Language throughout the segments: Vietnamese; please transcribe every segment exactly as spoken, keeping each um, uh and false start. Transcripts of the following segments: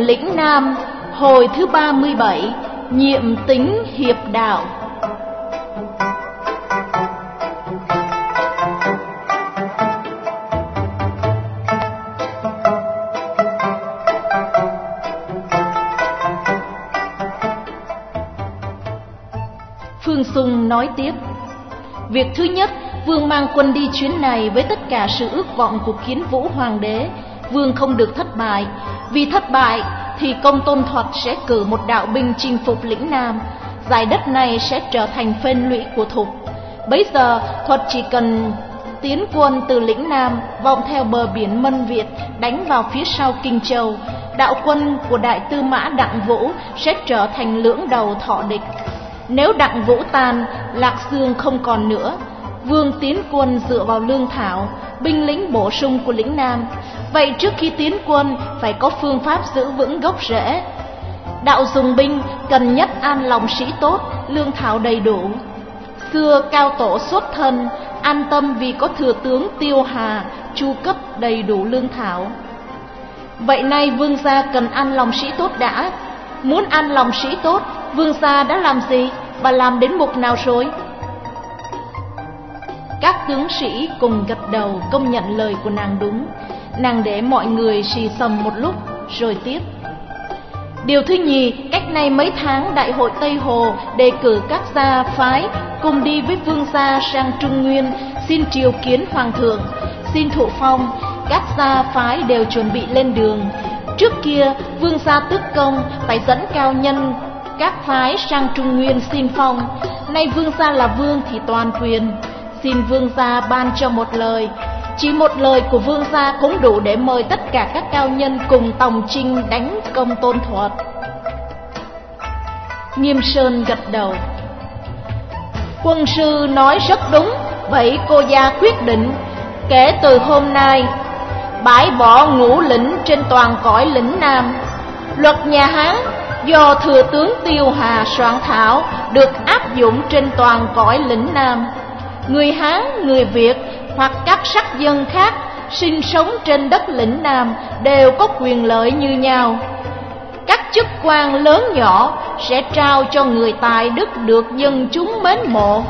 lĩnh Nam, hồi thứ ba mươi bảy, nhiệm tính hiệp đạo. Phương Sung nói tiếp: việc thứ nhất, Vương mang quân đi chuyến này với tất cả sự ước vọng của Kiến Vũ Hoàng đế. Vương không được thất bại, vì thất bại thì Công Tôn Thuật sẽ cử một đạo binh chinh phục lĩnh Nam. Dải đất này sẽ trở thành phên lũy của Thục. Bấy giờ Thuật chỉ cần tiến quân từ lĩnh Nam vòng theo bờ biển Mân Việt đánh vào phía sau Kinh Châu. Đạo quân của Đại Tư Mã Đặng Vũ sẽ trở thành lưỡng đầu thọ địch. Nếu Đặng Vũ tàn, Lạc Dương không còn nữa, Vương tiến quân dựa vào lương thảo, binh lính bổ sung của lĩnh Nam. Vậy trước khi tiến quân phải có phương pháp giữ vững gốc rễ. Đạo dùng binh cần nhất an lòng sĩ tốt, lương thảo đầy đủ. Xưa cao tổ xuất thân, an tâm vì có thừa tướng Tiêu Hà chu cấp đầy đủ lương thảo. Vậy nay vương gia cần an lòng sĩ tốt đã. Muốn an lòng sĩ tốt, vương gia đã làm gì và làm đến mục nào rồi? Các tướng sĩ cùng gật đầu công nhận lời của nàng đúng. Nàng để mọi người xì xầm một lúc rồi tiếp: điều thứ nhì, cách nay mấy tháng Đại hội Tây Hồ đề cử các gia phái cùng đi với vương gia sang Trung Nguyên xin triều kiến hoàng thượng, xin thụ phong. Các gia phái đều chuẩn bị lên đường. Trước kia vương gia tước công phải dẫn cao nhân các phái sang Trung Nguyên xin phong. Nay vương gia là vương thì toàn quyền. Xin vương gia ban cho một lời. Chỉ một lời của vương gia cũng đủ để mời tất cả các cao nhân cùng tòng chinh đánh Công Tôn Thuật. Nghiêm Sơn gật đầu: quân sư nói rất đúng. Vậy cô gia quyết định kể từ hôm nay bãi bỏ ngũ lĩnh trên toàn cõi lĩnh Nam. Luật nhà Hán do thừa tướng Tiêu Hà soạn thảo được áp dụng trên toàn cõi lĩnh Nam. Người Hán, người Việt hoặc các sắc dân khác sinh sống trên đất lĩnh Nam đều có quyền lợi như nhau. Các chức quan lớn nhỏ sẽ trao cho người tài đức được dân chúng mến mộ.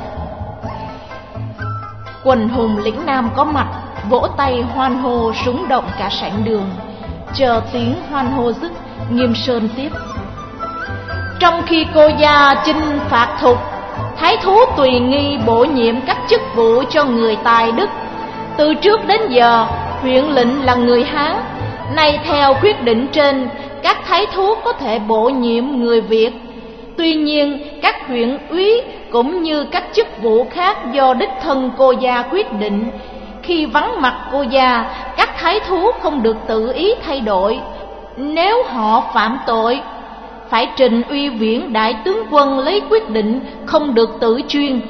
Quần hùng lĩnh Nam có mặt vỗ tay hoan hô rúng động cả sảnh đường. Chờ tiếng hoan hô dứt, Nghiêm Sơn tiếp: trong khi cô gia chinh phạt Thục, thái thú tùy nghi bổ nhiệm các chức vụ cho người tài đức. Từ trước đến giờ huyện lệnh là người Hán. Nay theo quyết định trên, các thái thú có thể bổ nhiệm người Việt. Tuy nhiên các huyện úy cũng như các chức vụ khác do đích thân cô gia quyết định. Khi vắng mặt cô gia, các thái thú không được tự ý thay đổi. Nếu họ phạm tội, phải trình uy viễn đại tướng quân lấy quyết định, không được tự chuyên.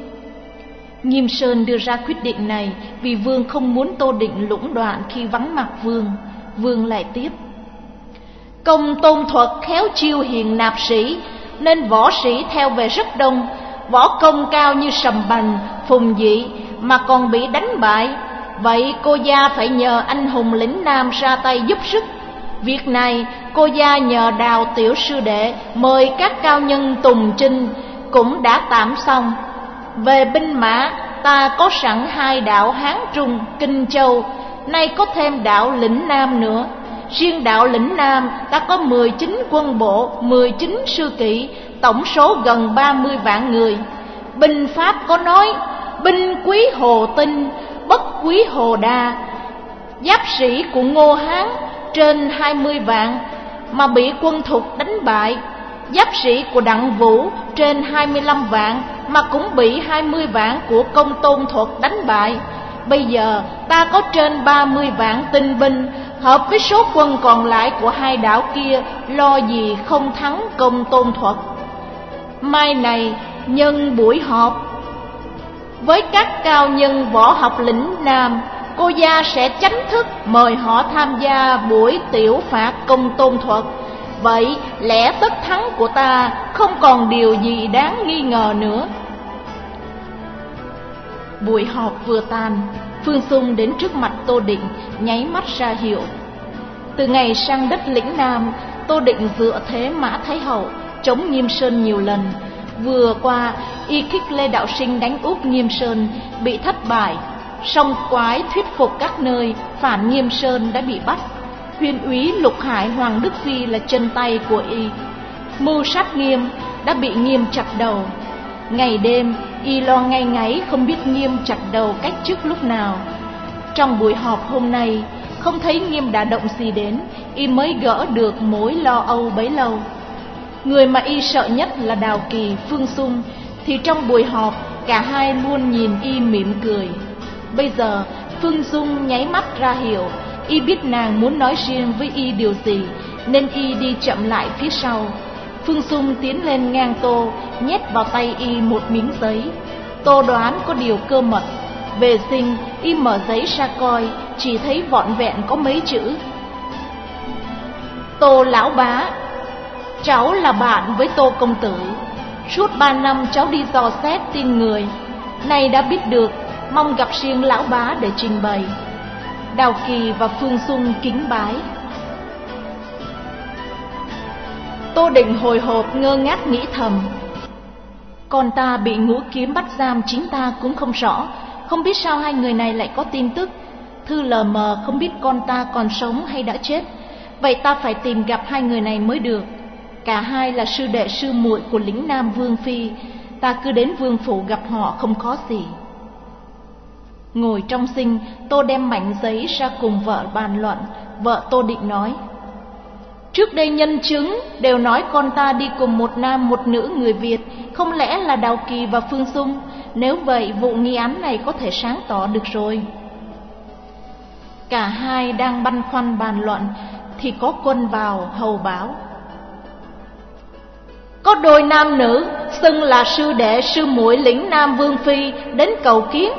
Nghiêm Sơn đưa ra quyết định này vì vương không muốn Tô Định lũng đoạn khi vắng mặt vương. Vương lại tiếp: Công Tôn Thuật khéo chiêu hiền nạp sĩ, nên võ sĩ theo về rất đông. Võ công cao như Sầm Bành, Phùng Dị mà còn bị đánh bại. Vậy cô gia phải nhờ anh hùng lĩnh Nam ra tay giúp sức. Việc này cô gia nhờ Đào tiểu sư đệ mời các cao nhân tùng chinh cũng đã tạm xong. Về binh mã, ta có sẵn hai đạo Hán Trung, Kinh Châu, nay có thêm đạo lĩnh Nam nữa. Riêng đạo lĩnh Nam ta có mười chín quân bộ, mười chín sư kỵ, tổng số gần ba mươi vạn người. Binh pháp có nói: binh quý hồ tinh, bất quý hồ đa. Giáp sĩ của Ngô Hán trên hai mươi vạn mà bị quân Thục đánh bại. Giáp sĩ của Đặng Vũ trên hai mươi lăm vạn mà cũng bị hai mươi vạn của Công Tôn Thuật đánh bại. Bây giờ ta có trên ba mươi vạn tinh binh, hợp với số quân còn lại của hai đảo kia, lo gì không thắng Công Tôn Thuật. Mai này nhân buổi họp với các cao nhân võ học lĩnh Nam, cô gia sẽ chánh thức mời họ tham gia buổi tiểu phạt Công Tôn Thuật. Vậy lẽ tất thắng của ta không còn điều gì đáng nghi ngờ nữa. Buổi họp vừa tan, Phương Sung đến trước mặt Tô Định, nháy mắt ra hiệu. Từ ngày sang đất lĩnh Nam, Tô Định dựa thế Mã Thái Hậu chống Nghiêm Sơn nhiều lần. Vừa qua y kích Lê Đạo Sinh đánh úp Nghiêm Sơn bị thất bại, song Quái thuyết phục các nơi phản Nghiêm Sơn đã bị bắt. Huyền úy Lục Hải Hoàng Đức Phi là chân tay của y, mưu sát Nghiêm đã bị Nghiêm chặt đầu. Ngày đêm y lo ngay ngáy không biết Nghiêm chặt đầu cách chức lúc nào. Trong buổi họp hôm nay không thấy Nghiêm đã động gì đến, y mới gỡ được mối lo âu bấy lâu. Người mà y sợ nhất là Đào Kỳ, Phương Sung, thì trong buổi họp cả hai luôn nhìn y mỉm cười. Bây giờ Phương Sung nháy mắt ra hiểu y biết nàng muốn nói riêng với y điều gì, nên y đi chậm lại phía sau. Phương Sung tiến lên ngang Tô, nhét vào tay y một miếng giấy. Tô đoán có điều cơ mật. Về sinh, y mở giấy ra coi, chỉ thấy vỏn vẹn có mấy chữ: Tô lão bá, cháu là bạn với Tô công tử. Suốt ba năm cháu đi dò xét tin người, nay đã biết được, mong gặp riêng lão bá để trình bày. Đào Kỳ và Phương Sung kính bái. Tô Định hồi hộp ngơ ngác nghĩ thầm: con ta bị Ngũ Kiếm bắt giam, chính ta cũng không rõ, không biết sao hai người này lại có tin tức. Thư lờ mờ không biết con ta còn sống hay đã chết. Vậy ta phải tìm gặp hai người này mới được. Cả hai là sư đệ sư muội của lĩnh Nam Vương Phi, ta cứ đến vương phủ gặp họ không khó gì. Ngồi trong sinh, Tô đem mảnh giấy ra cùng vợ bàn luận. Vợ Tô Định nói: trước đây nhân chứng đều nói con ta đi cùng một nam một nữ người Việt, không lẽ là Đào Kỳ và Phương Sung? Nếu vậy vụ nghi án này có thể sáng tỏ được rồi. Cả hai đang băn khoăn bàn luận thì có quân vào hầu báo: có đôi nam nữ xưng là sư đệ sư muội lĩnh Nam Vương Phi đến cầu kiến.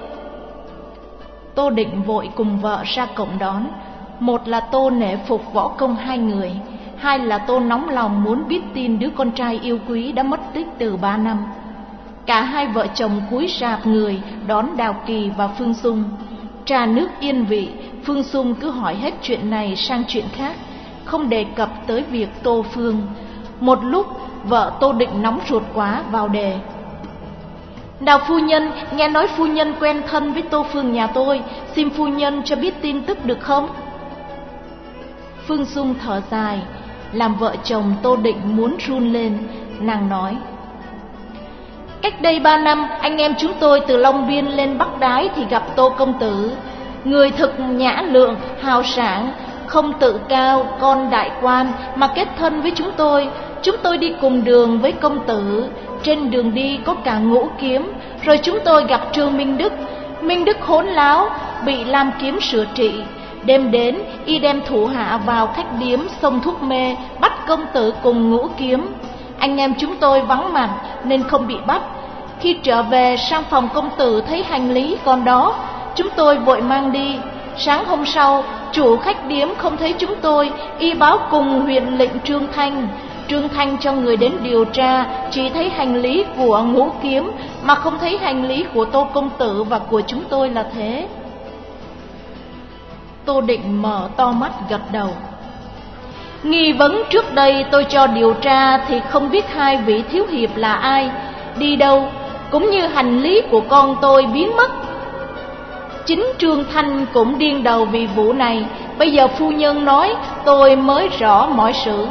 Tô Định vội cùng vợ ra cổng đón. Một là Tô nể phục võ công hai người, hai là Tô nóng lòng muốn biết tin đứa con trai yêu quý đã mất tích từ ba năm. Cả hai vợ chồng cúi rạp người đón Đào Kỳ và Phương Sung. Trà nước yên vị, Phương Sung cứ hỏi hết chuyện này sang chuyện khác, không đề cập tới việc Tô Phương. Một lúc vợ Tô Định nóng ruột quá vào đề: Đào phu nhân, nghe nói phu nhân quen thân với Tô Phương nhà tôi, xin phu nhân cho biết tin tức được không? Phương Sung thở dài, làm vợ chồng Tô Định muốn run lên. Nàng nói: cách đây ba năm, anh em chúng tôi từ Long Biên lên Bắc Đái thì gặp Tô công tử. Người thực nhã lượng, hào sảng, không tự cao, con đại quan mà kết thân với chúng tôi. Chúng tôi đi cùng đường với công tử. Trên đường đi có cả Ngũ Kiếm. Rồi chúng tôi gặp Trương Minh Đức. Minh Đức hỗn láo, bị Lam Kiếm sửa trị. Đêm đến, y đem thủ hạ vào khách điếm xông thuốc mê, bắt công tử cùng Ngũ Kiếm. Anh em chúng tôi vắng mặt nên không bị bắt. Khi trở về sang phòng công tử thấy hành lý còn đó, chúng tôi vội mang đi. Sáng hôm sau, chủ khách điếm không thấy chúng tôi, y báo cùng huyện lệnh Trương Thanh. Trương Thanh cho người đến điều tra, chỉ thấy hành lý của Ngũ Kiếm mà không thấy hành lý của Tô công tử và của chúng tôi là thế. Tô Định mở to mắt gật đầu. Nghi vấn trước đây tôi cho điều tra thì không biết hai vị thiếu hiệp là ai, đi đâu, cũng như hành lý của con tôi biến mất. Chính Trương Thanh cũng điên đầu vì vụ này. Bây giờ phu nhân nói tôi mới rõ mọi sự.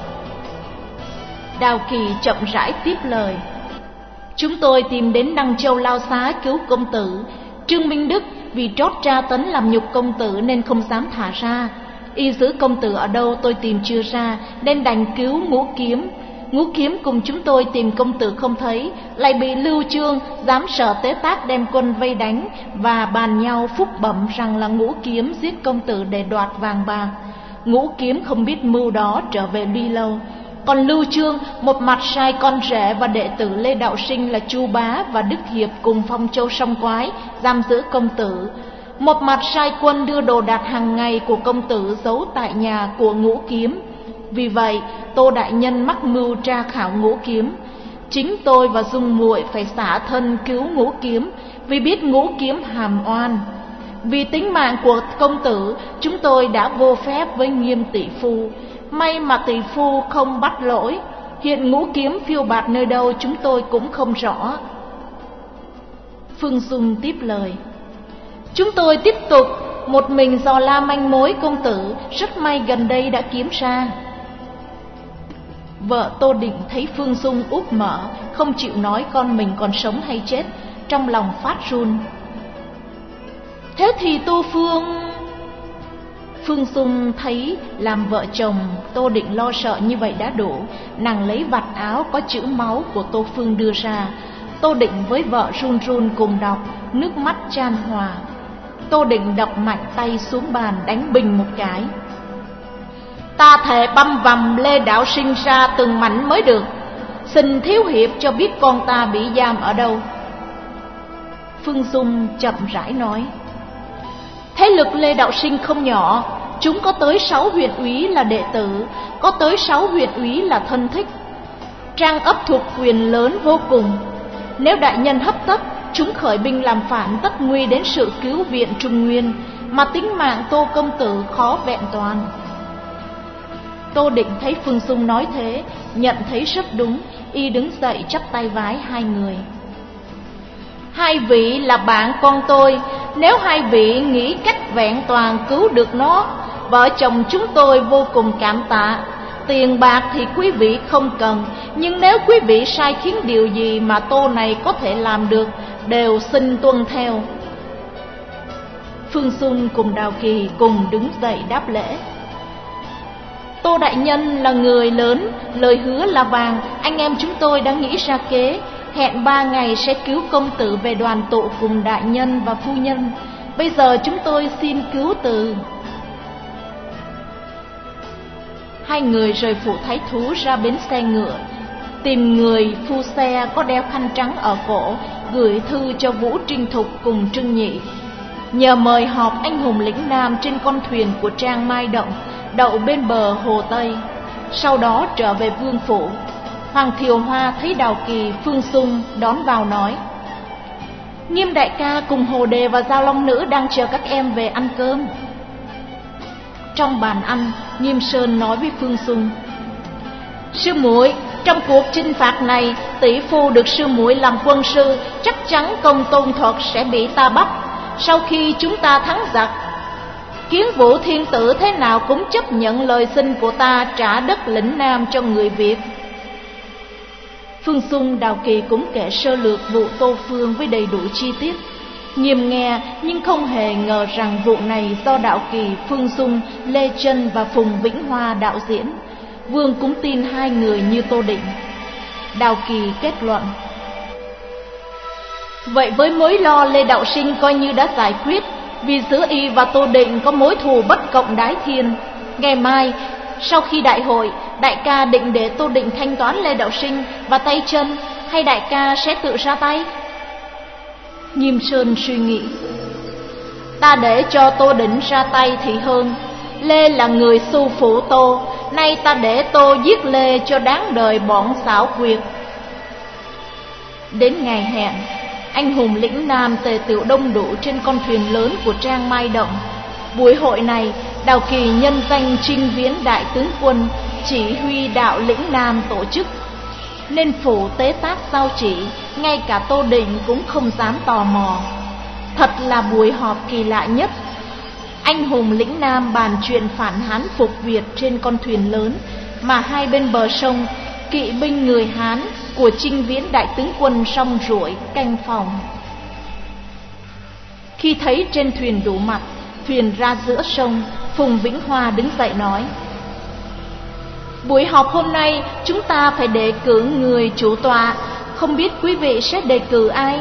Đào Kỳ chậm rãi tiếp lời: chúng tôi tìm đến Đăng Châu Lao Xá cứu công tử. Trương Minh Đức vì trót tra tấn làm nhục công tử nên không dám thả ra. Y giữ công tử ở đâu tôi tìm chưa ra, nên đành cứu Ngũ Kiếm. Ngũ Kiếm cùng chúng tôi tìm công tử không thấy, lại bị Lưu Chương dám sợ tế tác đem quân vây đánh, và bàn nhau phúc bẩm rằng là Ngũ Kiếm giết công tử để đoạt vàng bạc. Ngũ Kiếm không biết mưu đó trở về Ly Lâu. Còn Lưu Chương một mặt sai con rể và đệ tử Lê Đạo Sinh là Chu Bá và Đức Hiệp cùng Phong Châu Song Quái giam giữ công tử, một mặt sai quân đưa đồ đạc hàng ngày của công tử giấu tại nhà của Ngũ Kiếm. Vì vậy Tô đại nhân mắc mưu tra khảo Ngũ Kiếm. Chính tôi và Dung muội phải xả thân cứu Ngũ Kiếm, vì biết Ngũ Kiếm hàm oan. Vì tính mạng của công tử, chúng tôi đã vô phép với Nghiêm tỷ phu. May mà tỷ phu không bắt lỗi. Hiện ngũ kiếm phiêu bạt nơi đâu chúng tôi cũng không rõ. Phương Dung tiếp lời: Chúng tôi tiếp tục một mình dò la manh mối công tử, rất may gần đây đã kiếm ra. Vợ Tô Định thấy Phương Dung úp mở, không chịu nói con mình còn sống hay chết, trong lòng phát run. Thế thì Tô Phương... Phương Dung thấy làm vợ chồng Tô Định lo sợ như vậy đã đủ. Nàng lấy vạt áo có chữ máu của Tô Phương đưa ra. Tô Định với vợ run run cùng đọc, nước mắt chan hòa. Tô Định đọc mạnh tay xuống bàn đánh bình một cái. Ta thề băm vằm Lê Đạo Sinh ra từng mảnh mới được. Xin thiếu hiệp cho biết con ta bị giam ở đâu. Phương Dung chậm rãi nói: Thế lực Lê Đạo Sinh không nhỏ, chúng có tới sáu huyện úy là đệ tử, có tới sáu huyện úy là thân thích. Trang ấp thuộc quyền lớn vô cùng. Nếu đại nhân hấp tấp, chúng khởi binh làm phản, tất nguy đến sự cứu viện Trung Nguyên, mà tính mạng Tô công tử khó vẹn toàn. Tô Định thấy Phương Dung nói thế, nhận thấy rất đúng, y đứng dậy chắp tay vái hai người. Hai vị là bạn con tôi, nếu hai vị nghĩ cách vẹn toàn cứu được nó, vợ chồng chúng tôi vô cùng cảm tạ. Tiền bạc thì quý vị không cần, nhưng nếu quý vị sai khiến điều gì mà Tô này có thể làm được, đều xin tuân theo. Phương Dung cùng Đào Kỳ cùng đứng dậy đáp lễ. Tô đại nhân là người lớn, lời hứa là vàng. Anh em chúng tôi đã nghĩ ra kế, hẹn ba ngày sẽ cứu công tử về đoàn tụ cùng đại nhân và phu nhân. Bây giờ chúng tôi xin cứu từ. Hai người rời phủ thái thú ra bến xe ngựa, tìm người phu xe có đeo khăn trắng ở cổ, gửi thư cho Vũ Trinh Thục cùng Trưng Nhị, nhờ mời họp anh hùng lĩnh Nam trên con thuyền của Trang Mai Động, đậu bên bờ Hồ Tây, sau đó trở về vương phủ. Hoàng Thiều Hoa thấy Đào Kỳ, Phương Dung đón vào nói: Nghiêm đại ca cùng Hồ Đề và Giao Long Nữ đang chờ các em về ăn cơm. Trong bàn ăn, Nghiêm Sơn nói với Phương Dung: Sư muội, trong cuộc chinh phạt này, tỷ phu được sư muội làm quân sư, chắc chắn Công Tôn Thuật sẽ bị ta bắt. Sau khi chúng ta thắng giặc, Kiến Vũ Thiên Tử thế nào cũng chấp nhận lời xin của ta trả đất lĩnh Nam cho người Việt. Phương Dung, Đào Kỳ cũng kể sơ lược vụ Tô Phương với đầy đủ chi tiết. Nghiêm nghe nhưng không hề ngờ rằng vụ này do Đạo Kỳ, Phương Dung, Lê Trân và Phùng Vĩnh Hoa đạo diễn. Vương cũng tin hai người như Tô Định. Đào Kỳ kết luận: Vậy với mối lo Lê Đạo Sinh coi như đã giải quyết, vì giữa y và Tô Định có mối thù bất cộng đái thiên. Ngày mai sau khi đại hội, đại ca định để Tô Định thanh toán Lê Đạo Sinh và tay chân, hay đại ca sẽ tự ra tay? Nghiêm Sơn suy nghĩ: Ta để cho Tô Định ra tay thì hơn. Lê là người xu phụ Tô, nay ta để Tô giết Lê cho đáng đời bọn xảo quyệt. Đến ngày hẹn, anh hùng lĩnh Nam tề tựu đông đủ trên con thuyền lớn của Trang Mai Động. Buổi hội này, Đào Kỳ nhân danh Trinh Viễn đại tướng quân, chỉ huy đạo lĩnh Nam tổ chức, nên phủ tế tác giao chỉ, ngay cả Tô Định cũng không dám tò mò. Thật là buổi họp kỳ lạ nhất. Anh hùng lĩnh Nam bàn chuyện phản Hán phục Việt trên con thuyền lớn, mà hai bên bờ sông, kỵ binh người Hán của Trinh Viễn đại tướng quân song ruổi canh phòng. Khi thấy trên thuyền đủ mặt, thuyền ra giữa sông, Phùng Vĩnh Hoa đứng dậy nói: Buổi họp hôm nay chúng ta phải đề cử người chủ tọa, không biết quý vị sẽ đề cử ai?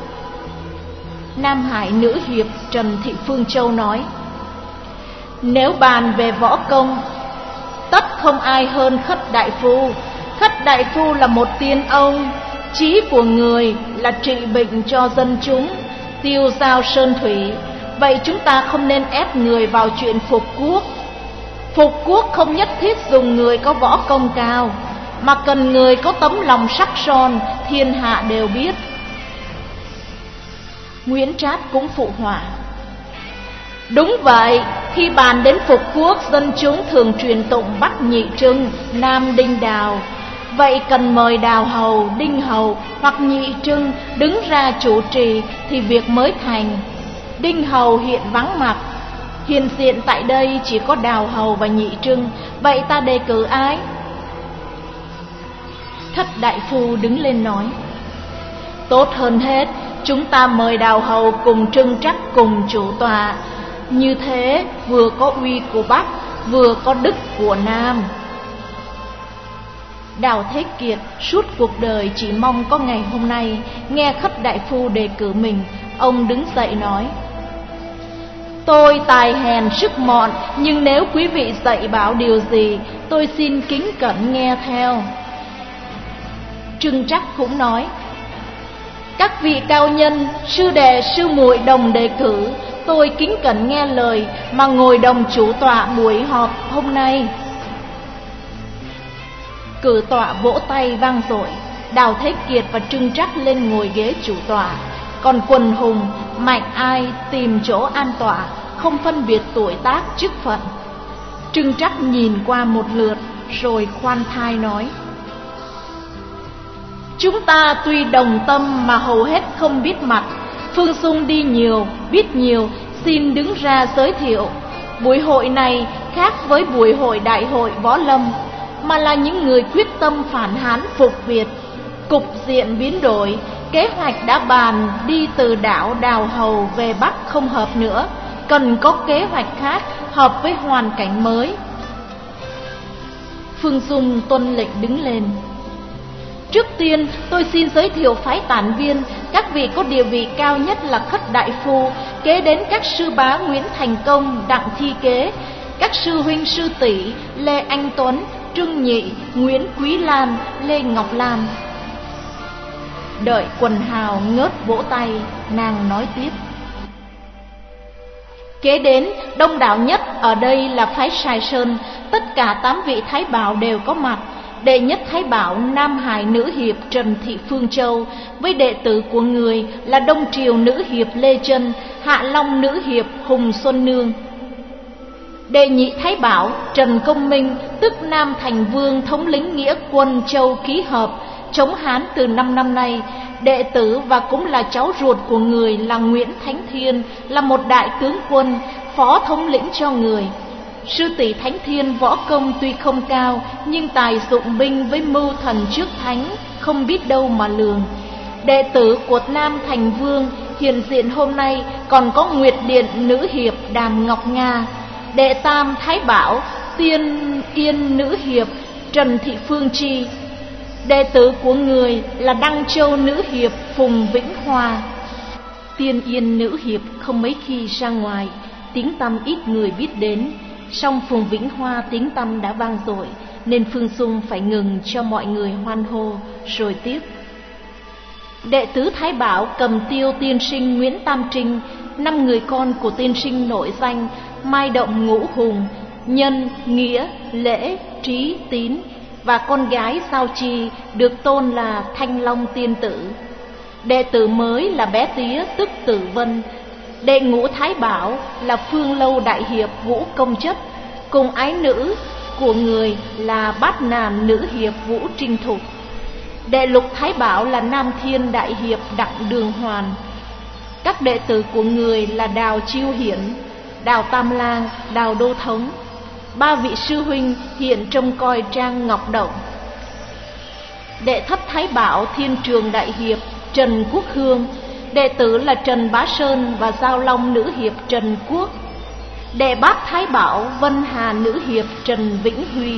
Nam Hải nữ hiệp Trần Thị Phương Châu nói: Nếu bàn về võ công, tất không ai hơn Khất đại phu. Khất đại phu là một tiên ông, chí của người là trị bệnh cho dân chúng, tiêu giao sơn thủy. Vậy chúng ta không nên ép người vào chuyện phục quốc. Phục quốc không nhất thiết dùng người có võ công cao, mà cần người có tấm lòng sắc son, thiên hạ đều biết. Nguyễn Trát cũng phụ họa: Đúng vậy, Khi bàn đến phục quốc, dân chúng thường truyền tụng Bắc Nhị Trưng, Nam Đinh Đào. Vậy cần mời Đào Hầu, Đinh Hầu hoặc Nhị Trưng đứng ra chủ trì thì việc mới thành. Đinh Hầu hiện vắng mặt, hiện diện tại đây chỉ có Đào Hầu và Nhị Trưng. Vậy ta đề cử ai? Thất đại phu đứng lên nói: tốt hơn hết, chúng ta mời Đào Hầu cùng Trưng Trắc cùng chủ tọa. Như thế vừa có uy của Bắc, vừa có đức của Nam. Đào Thế Kiệt suốt cuộc đời chỉ mong có ngày hôm nay. Nghe Khất đại phu đề cử mình, ông đứng dậy nói: tôi tài hèn sức mọn, nhưng nếu quý vị dạy bảo điều gì, tôi xin kính cẩn nghe theo. Trưng Trắc cũng nói: các vị cao nhân, sư đệ sư muội đồng đề cử, tôi kính cẩn nghe lời mà ngồi đồng chủ tọa buổi họp hôm nay. Cử tọa vỗ tay vang dội. Đào Thế Kiệt và Trưng Trắc lên ngồi ghế chủ tọa, còn quần hùng mạnh ai tìm chỗ an tọa, không phân biệt tuổi tác chức phận. Trưng Trắc nhìn qua một lượt rồi khoan thai nói: chúng ta tuy đồng tâm mà hầu hết không biết mặt. Phương Dung đi nhiều, biết nhiều, xin đứng ra giới thiệu. Buổi hội này khác với buổi hội đại hội võ lâm, mà là những người quyết tâm phản Hán phục Việt. Cục diện biến đổi, kế hoạch đã bàn đi từ đảo Đào Hầu về Bắc không hợp nữa, cần có kế hoạch khác hợp với hoàn cảnh mới. Phương Dung tuân lệnh đứng lên: trước tiên tôi xin giới thiệu phái tản viên. Các vị có địa vị cao nhất là Khất đại phu, kế đến các sư bá Nguyễn Thành Công, Đặng Thi Kế, các sư huynh sư tỷ Lê Anh Tuấn, Trương Nhị, Nguyễn Quý Lan, Lê Ngọc Lan. Đợi quần hào ngớt vỗ tay, nàng nói tiếp: kế đến đông đảo nhất ở đây là phái Sài Sơn. Tất cả tám vị thái bảo đều có mặt. Đệ nhất thái bảo Nam Hải nữ hiệp Trần Thị Phương Châu, với đệ tử của người là Đông Triều nữ hiệp Lê Trân, Hạ Long nữ hiệp Hùng Xuân Nương. Đệ nhị thái bảo Trần Công Minh, tức Nam Thành Vương, thống lĩnh nghĩa quân Châu Ký Hợp, chống Hán từ năm năm nay. Đệ tử và cũng là cháu ruột của người là Nguyễn Thánh Thiên, là một đại tướng quân, phó thống lĩnh cho người. Sư tỷ Thánh Thiên võ công tuy không cao, nhưng tài dụng binh với mưu thần trước thánh, không biết đâu mà lường. Đệ tử của Nam Thành Vương hiện diện hôm nay còn có Nguyệt Điện nữ hiệp Đàm Ngọc Nga, đệ tam thái bảo Tiên Yên nữ hiệp Trần Thị Phương Chi. Đệ tử của người là Đăng Châu nữ hiệp Phùng Vĩnh Hoa. Tiên Yên nữ hiệp không mấy khi ra ngoài, tiếng tăm ít người biết đến. Song Phùng Vĩnh Hoa tiếng tăm đã vang dội, nên Phương Dung phải ngừng cho mọi người hoan hô, rồi tiếp: đệ tứ thái bảo Cầm Tiêu tiên sinh Nguyễn Tam Trinh, năm người con của tiên sinh nổi danh Mai Động Ngũ Hùng, Nhân, Nghĩa, Lễ, Trí, Tín, và con gái Giao Chi được tôn là Thanh Long tiên tử. Đệ tử mới là bé Tía tức Tử Vân. Đệ ngũ thái bảo là Phương Lâu đại hiệp Vũ Công Chất, cùng ái nữ của người là Bát Nàn nữ hiệp Vũ Trinh Thục. Đệ lục thái bảo là Nam Thiên đại hiệp Đặng Đường Hoàn. Các đệ tử của người là Đào Chiêu Hiển, Đào Tam Lang, Đào Đô Thống. Ba vị sư huynh hiện trông coi trang Ngọc Động. Đệ thất thái bảo Thiên Trường đại hiệp Trần Quốc Hương, đệ tử là Trần Bá Sơn và Giao Long nữ hiệp Trần Quốc. Đệ bát thái bảo Vân Hà nữ hiệp Trần Vĩnh Huy.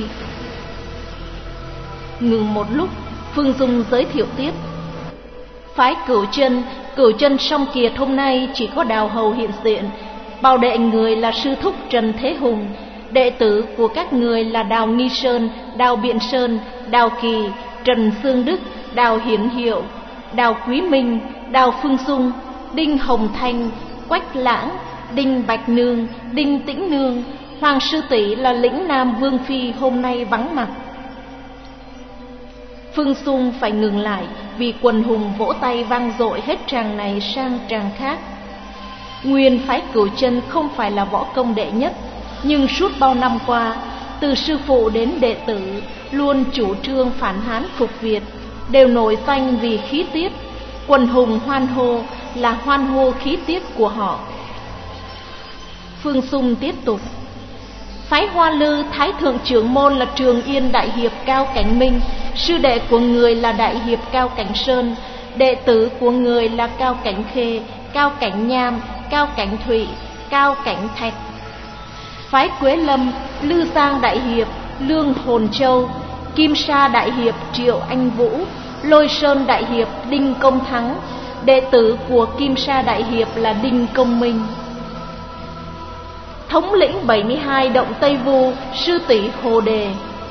Ngừng một lúc, Phương Dung giới thiệu tiếp: phái Cửu Chân, Cửu Chân Song Kiệt hôm nay chỉ có Đào Hầu hiện diện. Bảo đệ người là sư thúc Trần Thế Hùng. Đệ tử của các người là Đào Nghi Sơn, Đào Biện Sơn, Đào Kỳ, Trần Sương Đức, Đào Hiển Hiệu, Đào Quý Minh, Đào Phương Dung, Đinh Hồng Thanh, Quách Lãng, Đinh Bạch Nương, Đinh Tĩnh Nương. Hoàng sư tỷ là Lĩnh Nam Vương Phi hôm nay vắng mặt. Phương Dung phải ngừng lại vì quần hùng vỗ tay vang dội hết tràng này sang tràng khác. Nguyên phái Cửu Chân không phải là võ công đệ nhất, Nhưng suốt bao năm qua, từ sư phụ đến đệ tử luôn chủ trương phản Hán phục Việt, đều nổi danh vì khí tiết. Quần hùng hoan hô là hoan hô khí tiết của họ. Phương Sung tiếp tục: phái Hoa Lư Thái thượng trưởng môn là Trường Yên đại hiệp Cao Cảnh Minh, sư đệ của người là đại hiệp Cao Cảnh Sơn, đệ tử của người là Cao Cảnh Khê, Cao Cảnh Nham, Cao Cảnh Thụy, Cao Cảnh Thạch. Phái Quế Lâm Lư Giang đại hiệp Lương Hồn Châu, Kim Sa đại hiệp Triệu Anh Vũ, Lôi Sơn đại hiệp Đinh Công Thắng, đệ tử của Kim Sa đại hiệp là Đinh Công Minh. Thống lĩnh bảy mươi hai động Tây Vu sư tỷ Hồ Đề.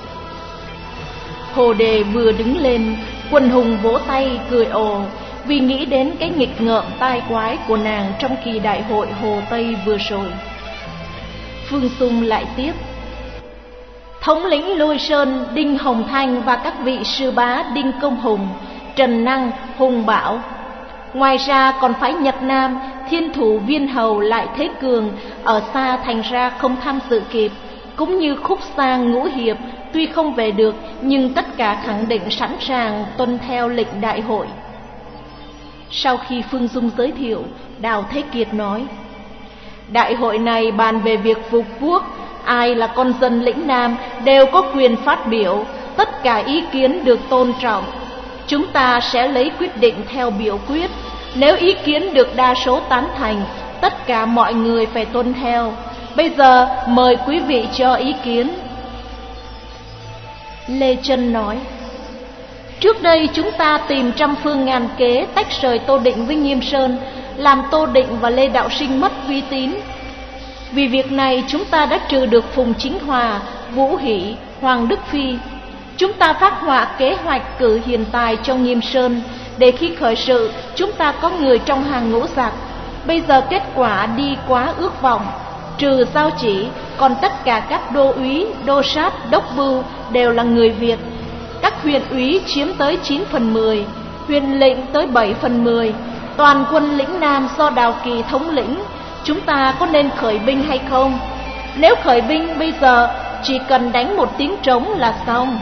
Hồ Đề vừa đứng lên, quần hùng vỗ tay cười ồ, vì nghĩ đến cái nghịch ngợm tai quái của nàng trong kỳ đại hội Hồ Tây vừa rồi. Phương Sung lại tiếp: thống lĩnh Lôi Sơn Đinh Hồng Thanh và các vị sư bá Đinh Công Hùng, Trần Năng, Hùng Bảo. Ngoài ra còn phái Nhật Nam Thiên Thủ Viên Hầu Lại Thế Cường ở xa thành ra không tham dự kịp, cũng như Khúc Sang Ngũ Hiệp tuy không về được nhưng tất cả khẳng định sẵn sàng tuân theo lệnh đại hội. Sau khi Phương Dung giới thiệu, Đào Thế Kiệt nói: đại hội này bàn về việc phục quốc, ai là con dân lĩnh Nam đều có quyền phát biểu, tất cả ý kiến được tôn trọng. Chúng ta sẽ lấy quyết định theo biểu quyết, nếu ý kiến được đa số tán thành, tất cả mọi người phải tuân theo. Bây giờ mời quý vị cho ý kiến. Lê Chân nói: trước đây chúng ta tìm trăm phương ngàn kế tách rời Tô Định với Nghiêm Sơn, làm Tô Định và Lê Đạo Sinh mất uy tín. Vì việc này chúng ta đã trừ được Phùng Chính Hòa, Vũ Hỷ, Hoàng Đức Phi. Chúng ta phát họa kế hoạch cử hiền tài cho Nghiêm Sơn, để khi khởi sự chúng ta có người trong hàng ngũ giặc. Bây giờ kết quả đi quá ước vọng, trừ Giao Chỉ, còn tất cả các đô úy, đô sát, đốc bưu đều là người Việt. Các huyện úy chiếm tới chín phần mười, huyện lệnh tới bảy phần mười. Toàn quân lĩnh Nam do Đào Kỳ thống lĩnh. Chúng ta có nên khởi binh hay không? Nếu khởi binh bây giờ, chỉ cần đánh một tiếng trống là xong.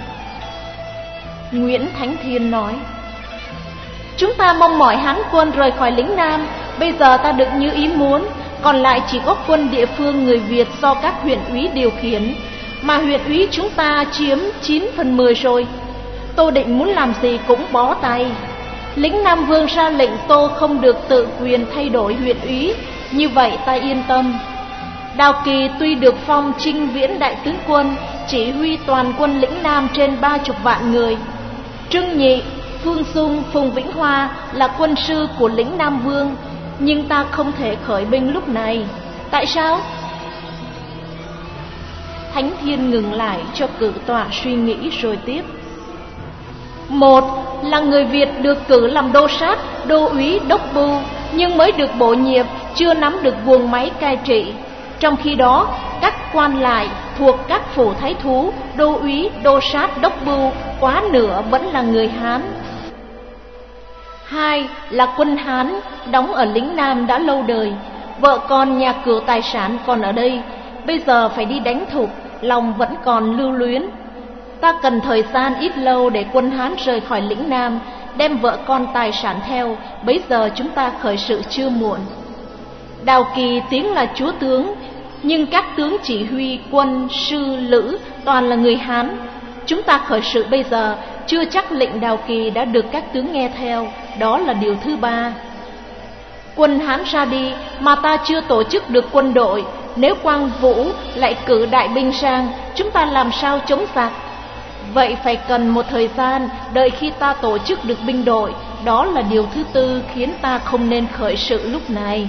Nguyễn Thánh Thiên nói: chúng ta mong mỏi Hán quân rời khỏi lĩnh Nam. Bây giờ ta được như ý muốn, còn lại chỉ có quân địa phương người Việt do các huyện úy điều khiển, mà huyện úy chúng ta chiếm chín phần mười rồi. Tô Định muốn làm gì cũng bó tay. Lĩnh Nam Vương ra lệnh Tô không được tự quyền thay đổi huyện úy, như vậy ta yên tâm. Đào Kỳ tuy được phong Trinh Viễn đại tướng quân, chỉ huy toàn quân lĩnh Nam trên ba chục vạn người. Trưng Nhị, Phương Dung, Phùng Vĩnh Hoa là quân sư của lĩnh Nam Vương, nhưng ta không thể khởi binh lúc này. Tại sao? Thánh Thiên ngừng lại cho cử tọa suy nghĩ rồi tiếp: một là người Việt được cử làm đô sát, đô úy, đốc bưu, nhưng mới được bổ nhiệm, chưa nắm được guồng máy cai trị. Trong khi đó, các quan lại thuộc các phủ thái thú, đô úy, đô sát, đốc bưu quá nửa vẫn là người Hán. Hai là quân Hán đóng ở lĩnh Nam đã lâu đời, vợ con nhà cửa tài sản còn ở đây, bây giờ phải đi đánh Thục, lòng vẫn còn lưu luyến. Ta cần thời gian ít lâu để quân Hán rời khỏi lĩnh Nam, đem vợ con tài sản theo, bấy giờ chúng ta khởi sự chưa muộn. Đào Kỳ tiếng là chúa tướng, nhưng các tướng chỉ huy quân, sư, lữ toàn là người Hán. Chúng ta khởi sự bây giờ, chưa chắc lệnh Đào Kỳ đã được các tướng nghe theo, đó là điều thứ ba. Quân Hán ra đi mà ta chưa tổ chức được quân đội, nếu Quang Vũ lại cử đại binh sang, chúng ta làm sao chống giặc? Vậy phải cần một thời gian, đợi khi ta tổ chức được binh đội, đó là điều thứ tư khiến ta không nên khởi sự lúc này.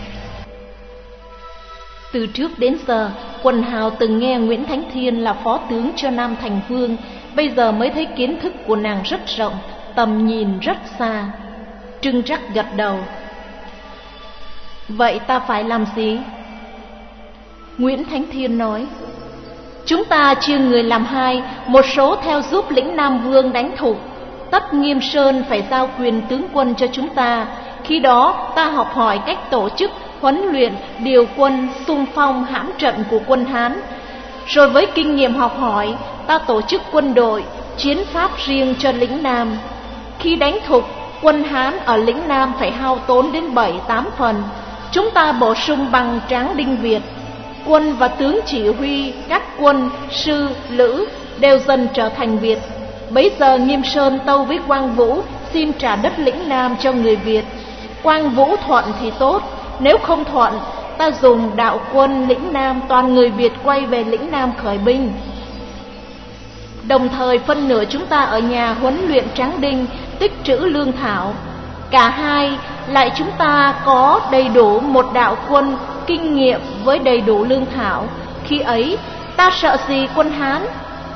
Từ trước đến giờ, Quần Hào từng nghe Nguyễn Thánh Thiên là phó tướng cho Nam Thành Vương, bây giờ mới thấy kiến thức của nàng rất rộng, tầm nhìn rất xa. Trưng Trắc gật đầu. Vậy ta phải làm gì? Nguyễn Thánh Thiên nói: chúng ta chia người làm hai, một số theo giúp lĩnh Nam Vương đánh Thục. Tất Nghiêm Sơn phải giao quyền tướng quân cho chúng ta. Khi đó ta học hỏi cách tổ chức huấn luyện, điều quân, xung phong, hãm trận của quân Hán. Rồi với kinh nghiệm học hỏi, ta tổ chức quân đội, chiến pháp riêng cho lĩnh Nam. Khi đánh thục, quân Hán ở lĩnh Nam phải hao tốn đến bảy tám phần. Chúng ta bổ sung bằng Tráng Đinh Việt. Quân và tướng chỉ huy các quân, sư, lữ đều dần trở thành Việt. Bấy giờ Nghiêm Sơn tâu với Quang Vũ xin trả đất lĩnh Nam cho người Việt. Quang Vũ thuận thì tốt, nếu không thuận, ta dùng đạo quân lĩnh Nam toàn người Việt quay về lĩnh Nam khởi binh. Đồng thời phân nửa chúng ta ở nhà huấn luyện Tráng Đinh, tích trữ lương thảo. Cả hai lại chúng ta có đầy đủ một đạo quân kinh nghiệm với đầy đủ lương thảo. Khi ấy ta sợ gì quân Hán?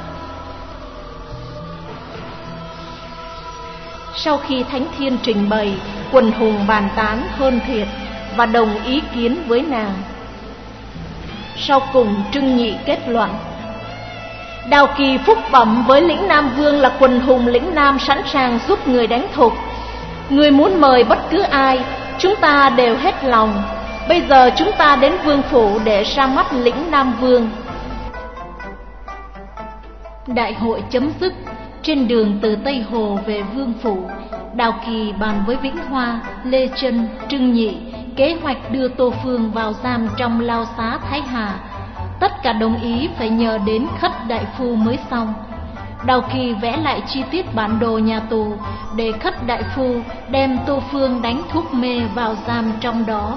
Sau khi Thánh Thiên trình bày, quần hùng bàn tán hơn thiệt và đồng ý kiến với nàng. Sau cùng Trưng Nhị kết luận: Đào Kỳ phúc bẩm với lĩnh Nam Vương là quần hùng lĩnh Nam sẵn sàng giúp người đánh thục. Người muốn mời bất cứ ai, chúng ta đều hết lòng. Bây giờ chúng ta đến vương phủ để ra mắt lĩnh Nam Vương. Đại hội chấm dứt. Trên đường từ Tây Hồ về vương phủ, Đào Kỳ bàn với Vĩnh Hoa, Lê Chân, Trưng Nhị kế hoạch đưa Tô Phương vào giam trong lao xá Thái Hà. Tất cả đồng ý phải nhờ đến Khất đại phu mới xong. Đào Kỳ vẽ lại chi tiết bản đồ nhà tù để Khất đại phu đem Tô Phương đánh thuốc mê vào giam trong đó.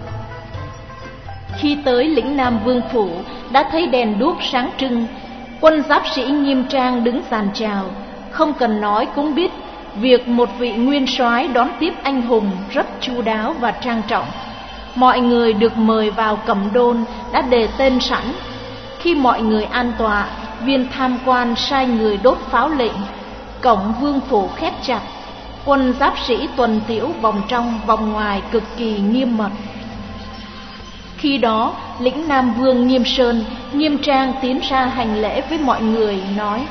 Khi tới lĩnh Nam Vương phủ, đã thấy đèn đuốc sáng trưng. Quân giáp sĩ nghiêm trang đứng dàn chào. Không cần nói cũng biết việc một vị nguyên soái đón tiếp anh hùng rất chu đáo và trang trọng. Mọi người được mời vào Cẩm Đôn đã đề tên sẵn. Khi mọi người an tọa, viên tham quan sai người đốt pháo lệnh. Cổng vương phủ khép chặt. Quân giáp sĩ tuần tiễu vòng trong vòng ngoài cực kỳ nghiêm mật. Khi đó, lĩnh Nam Vương Nghiêm Sơn nghiêm trang tiến ra hành lễ với mọi người, nói: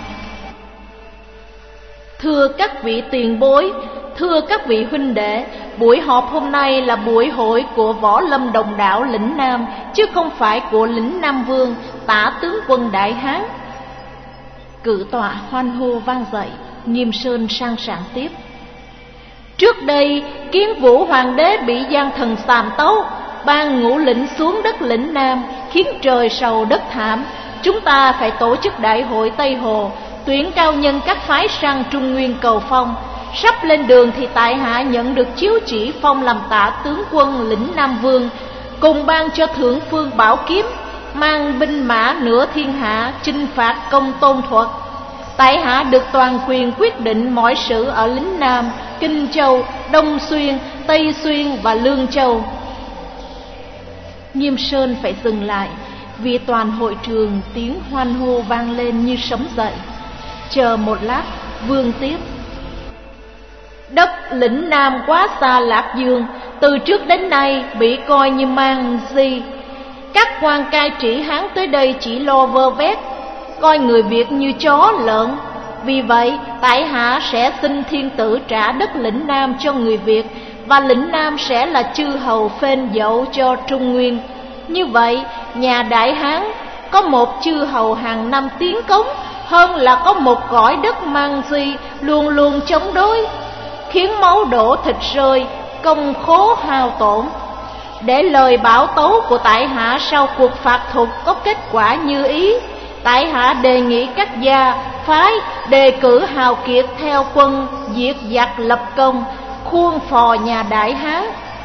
Thưa các vị tiền bối, thưa các vị huynh đệ, buổi họp hôm nay là buổi hội của Võ Lâm Đồng Đạo lĩnh Nam, chứ không phải của lĩnh Nam Vương, Tả tướng quân Đại Hán. Cử tọa hoan hô vang dậy. Nghiêm Sơn sang sảng tiếp: Trước đây Kiến Vũ Hoàng đế bị gian thần xàm tấu, ban ngũ lĩnh xuống đất lĩnh Nam, khiến trời sầu đất thảm. Chúng ta phải tổ chức đại hội Tây Hồ, tuyển cao nhân các phái sang Trung Nguyên cầu phong. Sắp lên đường thì tại hạ nhận được chiếu chỉ phong làm Tả tướng quân lĩnh Nam Vương, cùng ban cho thượng phương bảo kiếm, mang binh mã nửa thiên hạ chinh phạt Công Tôn Thuật. Tại hạ được toàn quyền quyết định mọi sự ở lĩnh Nam, Kinh Châu, Đông Xuyên, Tây Xuyên và Lương Châu. Nghiêm Sơn phải dừng lại, vì toàn hội trường tiếng hoan hô vang lên như sấm dậy. Chờ một lát, Vương tiếp: Đất lĩnh Nam quá xa Lạc Dương, từ trước đến nay bị coi như mang di. Các quan cai trị Hán tới đây chỉ lo vơ vét, coi người Việt như chó lợn. Vì vậy, tại hạ sẽ xin thiên tử trả đất lĩnh Nam cho người Việt, và lĩnh Nam sẽ là chư hầu phên dậu cho Trung Nguyên. Như vậy, nhà Đại Hán có một chư hầu hàng năm tiến cống, hơn là có một cõi đất mang di luôn luôn chống đối, khiến máu đổ thịt rơi, công khố hao tổn. Để lời bảo tấu của tại hạ sau cuộc phạt thục có kết quả như ý, tại hạ đề nghị các gia phái đề cử hào kiệt theo quân diệt giặc lập công, khuôn phò nhà Đại Hán.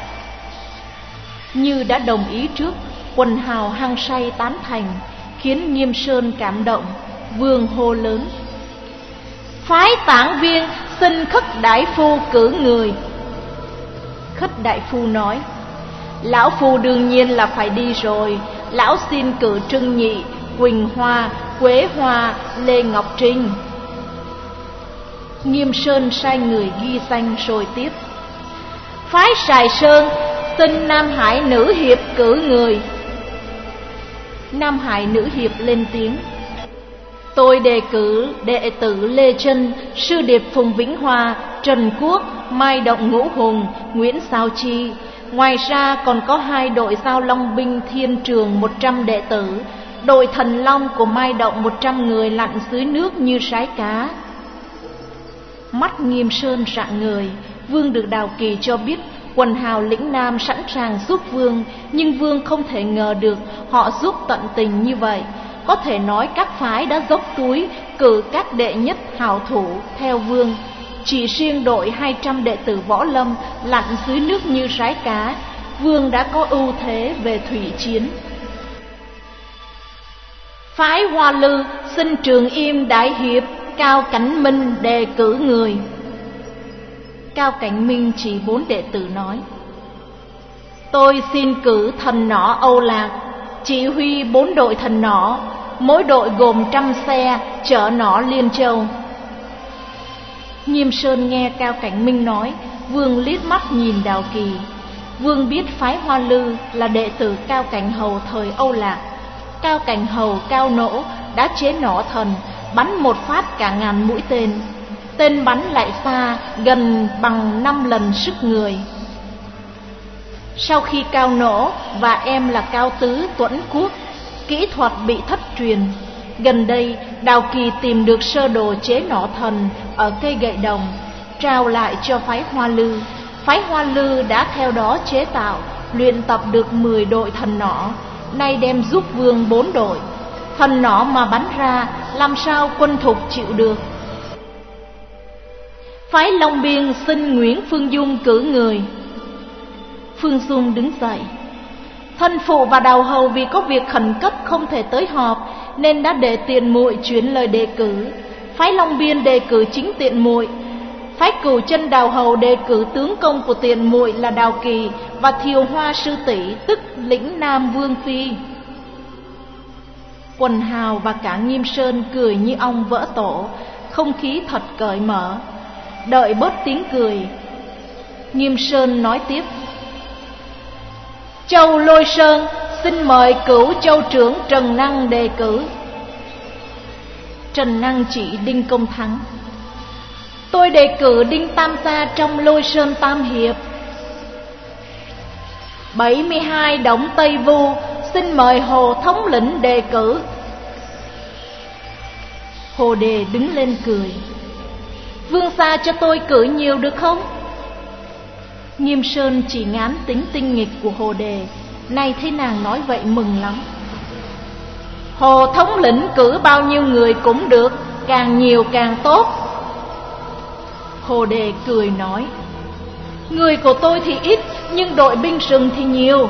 Như đã đồng ý trước, quần hào hăng say tán thành, khiến Nghiêm Sơn cảm động. Vương hô lớn: Phái tản viên xin Khất đại phu cử người. Khất đại phu nói: Lão phu đương nhiên là phải đi rồi. Lão xin cử Trưng Nhị, Quỳnh Hoa, Quế Hoa, Lê Ngọc Trinh. Nghiêm Sơn sai người ghi danh rồi tiếp: Phái Sài Sơn xin Nam Hải nữ hiệp cử người. Nam Hải nữ hiệp lên tiếng: Tôi đề cử đệ tử Lê Chân, sư điệp Phùng Vĩnh Hoa, Trần Quốc, Mai Động Ngũ Hùng, Nguyễn Sao Chi, Ngoài ra còn có hai đội Giao Long binh Thiên Trường một trăm đệ tử, đội Thần Long của Mai Động một trăm người lặn dưới nước như sái cá. Mắt Nghiêm Sơn rạng ngời. Vương được Đào Kỳ cho biết quần hào lĩnh Nam sẵn sàng giúp Vương, nhưng Vương không thể ngờ được họ giúp tận tình như vậy. Có thể nói các phái đã dốc túi cử các đệ nhất hào thủ theo Vương. Chỉ riêng đội hai trăm đệ tử võ lâm lặn dưới nước như sái cá, Vương đã có ưu thế về thủy chiến. Phái Hoa Lư xin Trường Im đại hiệp Cao Cảnh Minh đề cử người. Cao Cảnh Minh chỉ bốn đệ tử nói: Tôi xin cử thần nỏ Âu Lạc chỉ huy bốn đội thần nỏ, mỗi đội gồm trăm xe chở nỏ Liên Châu. Nghiêm Sơn nghe Cao Cảnh Minh nói, Vương liếc mắt nhìn Đào Kỳ. Vương biết phái Hoa Lư là đệ tử Cao Cảnh Hầu thời Âu Lạc. Cao Cảnh Hầu Cao Nỗ đã chế nỏ thần, bắn một phát cả ngàn mũi tên. Tên bắn lại xa gần bằng năm lần sức người. Sau khi Cao Nỗ và em là Cao Tứ Tuẫn Quốc kỹ thuật bị thất truyền, gần đây Đào Kỳ tìm được sơ đồ chế nỏ thần ở cây gậy đồng, trao lại cho phái Hoa Lư. Phái Hoa Lư đã theo đó chế tạo, luyện tập được mười đội thần nỏ, nay đem giúp Vương bốn đội. Thần nỏ mà bắn ra làm sao quân thục chịu được. Phái Long Biên xin Nguyễn Phương Dung cử người. Phương Dung đứng dậy. Thân phụ và Đào Hầu vì có việc khẩn cấp không thể tới họp, nên đã để Tiện Muội chuyển lời đề cử. Phái Long Biên đề cử chính Tiện Muội. Phái Cửu Chân Đào Hầu đề cử tướng công của Tiện Muội là Đào Kỳ và Thiều Hoa sư tỷ, tức lĩnh Nam Vương phi. Quần hào và cả Nghiêm Sơn cười như ong vỡ tổ, không khí thật cởi mở. Đợi bớt tiếng cười, Nghiêm Sơn nói tiếp: Châu Lôi Sơn xin mời Cửu Châu trưởng Trần Năng đề cử. Trần Năng chỉ Đinh Công Thắng. Tôi đề cử Đinh Tam Gia trong Lôi Sơn Tam Hiệp. bảy mươi hai Đổng Tây Vu xin mời Hồ thống lĩnh đề cử. Hồ Đề đứng lên cười. Vương gia cho tôi cử nhiều được không? Nghiêm Sơn chỉ ngán tính tinh nghịch của Hồ Đề, nay thấy nàng nói vậy mừng lắm. Hồ thống lĩnh cử bao nhiêu người cũng được, càng nhiều càng tốt. Hồ Đề cười nói: Người của tôi thì ít, nhưng đội binh rừng thì nhiều.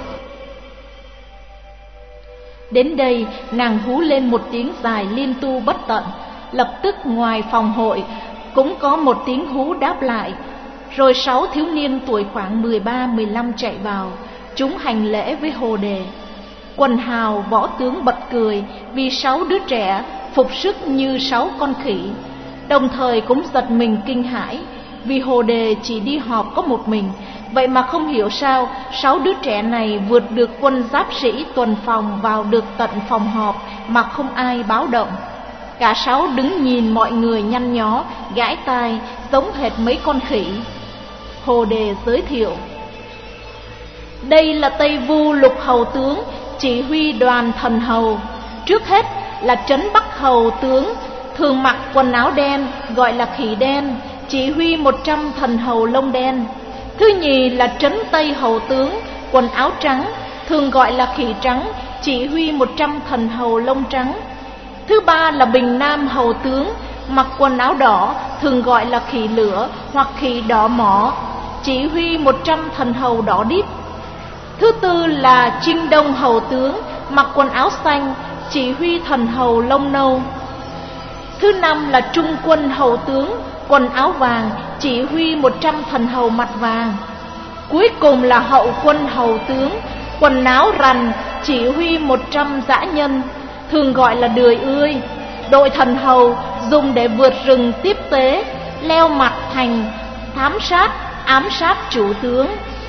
Đến đây nàng hú lên một tiếng dài liên tu bất tận. Lập tức ngoài phòng hội cũng có một tiếng hú đáp lại. Rồi sáu thiếu niên tuổi khoảng mười ba mười lăm chạy vào, chúng hành lễ với Hồ Đề. Quần hào võ tướng bật cười vì sáu đứa trẻ phục sức như sáu con khỉ, đồng thời cũng giật mình kinh hãi vì Hồ Đề chỉ đi họp có một mình. Vậy mà không hiểu sao sáu đứa trẻ này vượt được quân giáp sĩ tuần phòng vào được tận phòng họp mà không ai báo động. Cả sáu đứng nhìn mọi người nhăn nhó, gãi tai giống hệt mấy con khỉ. Hồ Đề giới thiệu: Đây là Tây Vu Lục Hầu tướng chỉ huy đoàn thần hầu. Trước hết là Trấn Bắc Hầu tướng, thường mặc quần áo đen gọi là khỉ đen, chỉ huy một trăm thần hầu lông đen. Thứ nhì là Trấn Tây Hầu tướng, quần áo trắng, thường gọi là khỉ trắng, chỉ huy một trăm thần hầu lông trắng. Thứ ba là Bình Nam Hầu tướng, mặc quần áo đỏ, thường gọi là khỉ lửa hoặc khỉ đỏ mỏ, chỉ huy một trăm thần hầu đỏ đít. Thứ tư là Trinh Đông Hầu tướng, mặc quần áo xanh, chỉ huy thần hầu lông nâu. Thứ năm là Trung Quân Hầu tướng, quần áo vàng, chỉ huy một trăm thần hầu mặt vàng. Cuối cùng là Hậu Quân Hầu tướng, quần áo rằn, chỉ huy một trăm dã nhân, thường gọi là đười ươi. Đội thần hầu dùng để vượt rừng tiếp tế, leo mặt thành, thám sát, ám sát chủ tướng.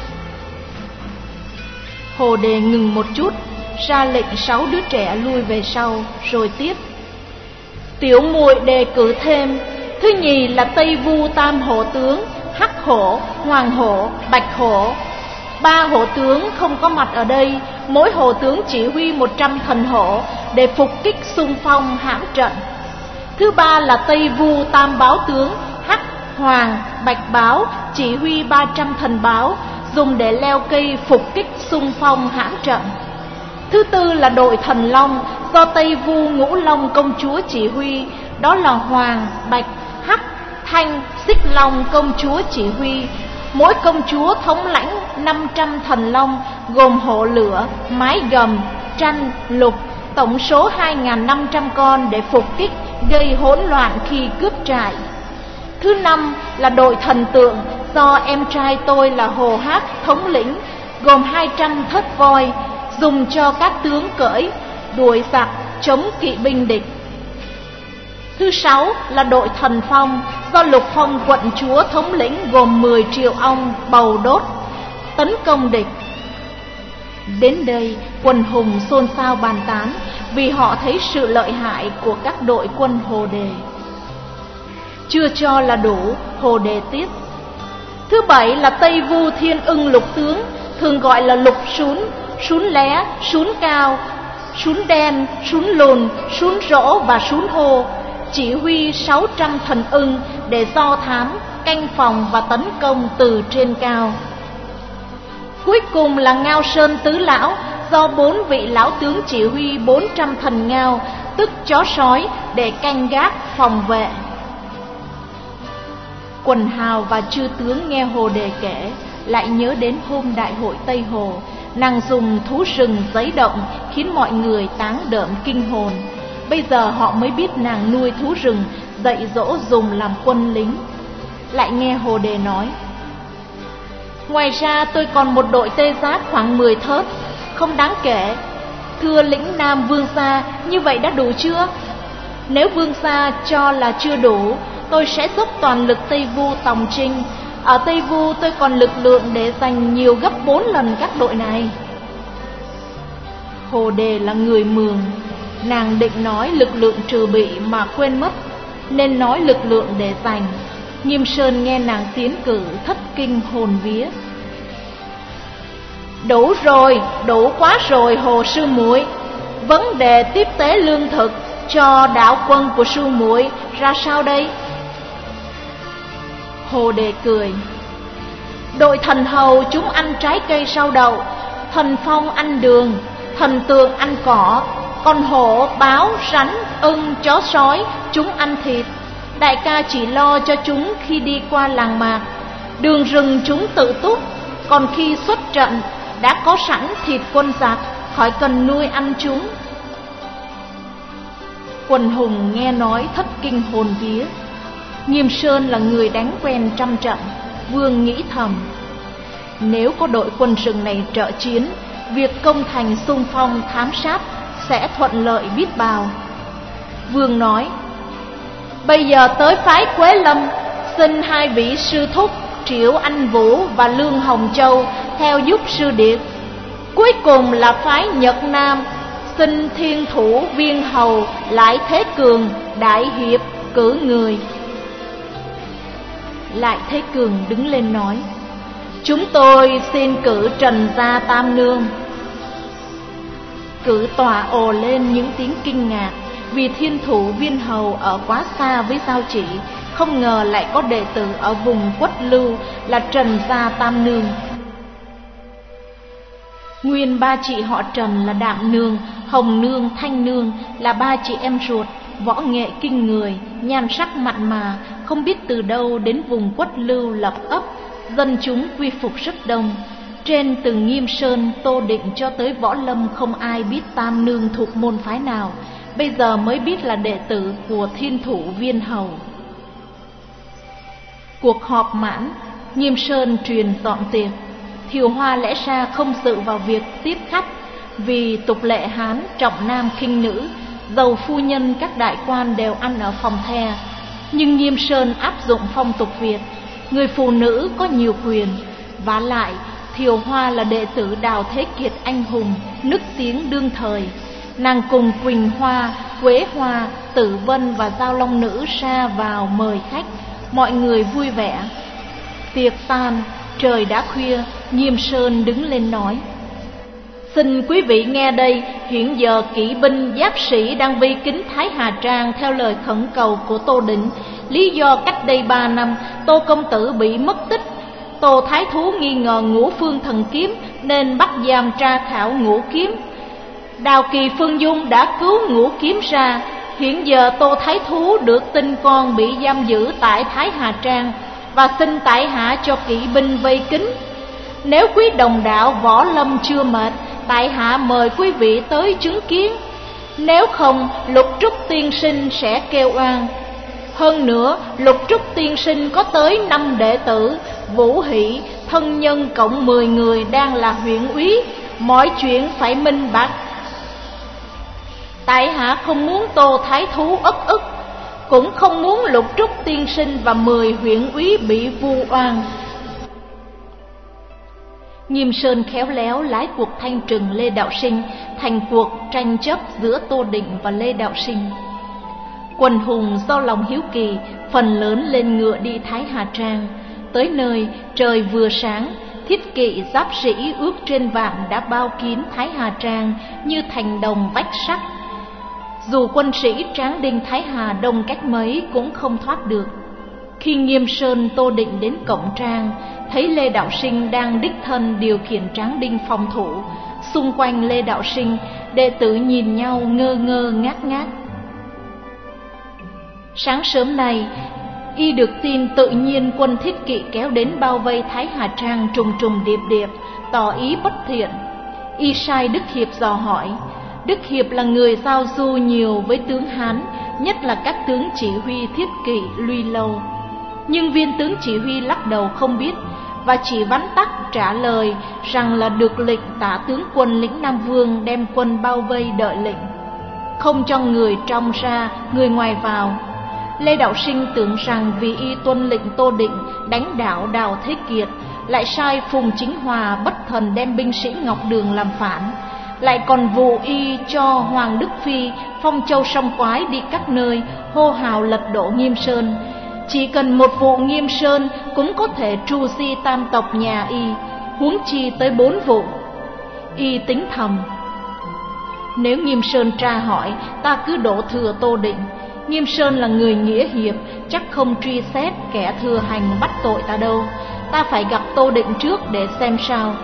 Hồ Đề ngừng một chút, ra lệnh sáu đứa trẻ lui về sau, rồi tiếp: Tiểu muội đề cử thêm. Thứ nhì là Tây Vu Tam Hổ tướng, Hắc Hổ, Hoàng Hổ, Bạch Hổ. Ba hộ tướng không có mặt ở đây, mỗi hộ tướng chỉ huy một trăm thần hổ để phục kích xung phong hãm trận. Thứ ba là Tây Vu Tam Báo tướng, Hắc, Hoàng, Bạch Báo chỉ huy ba trăm thần báo dùng để leo cây phục kích xung phong hãm trận. Thứ tư là đội thần long do Tây Vu Ngũ Long công chúa chỉ huy, đó là Hoàng, Bạch, Hắc, Thanh, Xích Long công chúa chỉ huy. Mỗi công chúa thống lãnh năm trăm thần long gồm hổ lửa, mái gầm, tranh, lục, tổng số hai nghìn năm trăm con để phục kích gây hỗn loạn khi cướp trại. Thứ năm là đội thần tượng do em trai tôi là Hồ Hát thống lĩnh, gồm hai trăm thớt voi dùng cho các tướng cưỡi đuổi giặc chống kỵ binh địch. Thứ sáu là đội thần phong do Lục Phong quận chúa thống lĩnh, gồm mười triệu ong bầu đốt tấn công địch. Đến đây quần hùng xôn xao bàn tán vì họ thấy sự lợi hại của các đội quân Hồ Đề. Chưa cho là đủ, Hồ Đề tiếp. Thứ bảy là Tây Vu Thiên Ưng lục tướng, thường gọi là lục sún, sún lé, sún cao, sún đen, sún lùn, sún rỗ và sún hô, chỉ huy sáu trăm thần ưng để do thám, canh phòng và tấn công từ trên cao. Cuối cùng là Ngao Sơn tứ lão do bốn vị lão tướng chỉ huy bốn trăm thần ngao, tức chó sói, để canh gác phòng vệ. Quần hào và chư tướng nghe Hồ Đề kể, lại nhớ đến hôm đại hội Tây Hồ, nàng dùng thú rừng giấy động khiến mọi người táng đợm kinh hồn. Bây giờ họ mới biết nàng nuôi thú rừng, dạy dỗ dùng làm quân lính. Lại nghe Hồ Đề nói: ngoài ra tôi còn một đội tê giác khoảng mười thớt, không đáng kể. Thưa lĩnh Nam Vương gia, như vậy đã đủ chưa? Nếu Vương gia cho là chưa đủ, tôi sẽ dốc toàn lực Tây Vu tòng trinh. Ở Tây Vu tôi còn lực lượng để giành nhiều gấp bốn lần các đội này. Hồ Đề là người Mường, nàng định nói lực lượng trừ bị mà quên mất, nên nói lực lượng để giành. Nghiêm Sơn nghe nàng tiến cử thất kinh hồn vía. Đủ rồi, đủ quá rồi Hồ sư muội. Vấn đề tiếp tế lương thực cho đạo quân của sư muội ra sao đây? Hồ Đề cười. Đội thần hầu chúng ăn trái cây sau đậu, thần phong ăn đường, thần tượng ăn cỏ, còn hổ, báo, rắn, ưng, chó sói chúng ăn thịt. Đại ca chỉ lo cho chúng khi đi qua làng mạc, đường rừng chúng tự túc, còn khi xuất trận đã có sẵn thịt quân giặc, khỏi cần nuôi ăn chúng. Quần hùng nghe nói thất kinh hồn vía. Nghiêm Sơn là người đánh quen trăm trận, vương nghĩ thầm: nếu có đội quân rừng này trợ chiến, việc công thành xung phong thám sát sẽ thuận lợi biết bao. Vương nói: bây giờ tới phái Quế Lâm, xin hai vị sư thúc Triệu Anh Vũ và Lương Hồng Châu theo giúp sư điệt. Cuối cùng là phái Nhật Nam, xin Thiên Thủ Viên Hầu Lại Thế Cường đại hiệp cử người. Lại Thế Cường đứng lên nói: chúng tôi xin cử Trần Gia Tam Nương. Cử tòa ồ lên những tiếng kinh ngạc, vì Thiên Thủ Viên Hầu ở quá xa với Giao Chỉ, không ngờ lại có đệ tử ở vùng Quất Lưu là Trần Gia Tam Nương. Nguyên ba chị họ Trần là Đạm Nương, Hồng Nương, Thanh Nương là ba chị em ruột, võ nghệ kinh người, nhan sắc mặn mà, không biết từ đâu đến vùng Quất Lưu lập ấp, dân chúng quy phục rất đông. Trên từ Nghiêm Sơn, Tô Định cho tới Võ Lâm không ai biết Tam Nương thuộc môn phái nào, bây giờ mới biết là đệ tử của Thiên Thủ Viên Hầu. Cuộc họp mãn, Nghiêm Sơn truyền dọn tiệc. Thiều Hoa lẽ ra không dự vào việc tiếp khách, vì tục lệ Hán trọng nam khinh nữ, dầu phu nhân các đại quan đều ăn ở phòng the. Nhưng Nghiêm Sơn áp dụng phong tục Việt, người phụ nữ có nhiều quyền. Vả lại Thiều Hoa là đệ tử Đào Thế Kiệt anh hùng, nức tiếng đương thời. Nàng cùng Quỳnh Hoa, Quế Hoa, Tử Vân và Giao Long Nữ ra vào mời khách, mọi người vui vẻ. Tiệc tan, trời đã khuya, Nghiêm Sơn đứng lên nói: Xin quý vị nghe đây, hiện giờ kỵ binh giáp sĩ đang vây kín Thái Hà Trang theo lời khẩn cầu của Tô Định. Lý do cách đây ba năm Tô công tử bị mất tích. Tô Thái Thú nghi ngờ Ngũ Phương Thần Kiếm nên bắt giam tra khảo Ngũ Kiếm. Đào Kỳ Phương Dung đã cứu Ngũ Kiếm ra. Hiện giờ Tô Thái Thú được tin con bị giam giữ tại Thái Hà Trang và xin tại hạ cho kỵ binh vây kín. Nếu quý đồng đạo võ lâm chưa mệt, tại hạ mời quý vị tới chứng kiến. Nếu không, Lục Trúc tiên sinh sẽ kêu oan. Hơn nữa, Lục Trúc tiên sinh có tới năm đệ tử, Vũ Hỷ, thân nhân cộng mười người đang là huyện úy. Mọi chuyện phải minh bạch. Tại hạ không muốn Tô Thái Thú ất ức, cũng không muốn Lục Trúc tiên sinh và mười huyện úy bị vu oan. Nghiêm Sơn khéo léo lái cuộc thanh trừng Lê Đạo Sinh thành cuộc tranh chấp giữa Tô Định và Lê Đạo Sinh. Quần hùng do lòng hiếu kỳ phần lớn lên ngựa đi Thái Hà Trang. Tới nơi trời vừa sáng, thiết kỵ giáp sĩ ước trên vạn đã bao kín Thái Hà Trang như thành đồng vách sắt. Dù quân sĩ tráng đinh Thái Hà đông cách mấy cũng không thoát được. Khi Nghiêm Sơn Tô Định đến cổng trang, thấy Lê Đạo Sinh đang đích thân điều khiển tráng đinh phòng thủ. Xung quanh Lê Đạo Sinh, đệ tử nhìn nhau ngơ ngơ ngác ngác. Sáng sớm nay, y được tin tự nhiên quân thiết kỵ kéo đến bao vây Thái Hà Trang trùng trùng điệp điệp, tỏ ý bất thiện. Y sai Đức Hiệp dò hỏi. Đức Hiệp là người giao du nhiều với tướng Hán, nhất là các tướng chỉ huy thiết kỵ Luy Lâu. Nhưng viên tướng chỉ huy lắc đầu không biết và chỉ vắn tắt trả lời rằng là được lệnh tả tướng quân lĩnh Nam Vương đem quân bao vây đợi lệnh, không cho người trong ra, người ngoài vào. Lê Đạo Sinh tưởng rằng vì y tuân lệnh Tô Định đánh đảo Đào Thế Kiệt, lại sai Phùng Chính Hòa bất thần đem binh sĩ Ngọc Đường làm phản, lại còn vụ y cho Hoàng Đức Phi, Phong Châu Song Quái đi các nơi hô hào lật đổ Nghiêm Sơn. Chỉ cần một vụ Nghiêm Sơn cũng có thể tru di tam tộc nhà y, huống chi tới bốn vụ. Y tính thầm, nếu Nghiêm Sơn tra hỏi, ta cứ đổ thừa Tô Định. Nghiêm Sơn là người nghĩa hiệp, chắc không truy xét kẻ thừa hành bắt tội ta đâu. Ta phải gặp Tô Định trước để xem sao.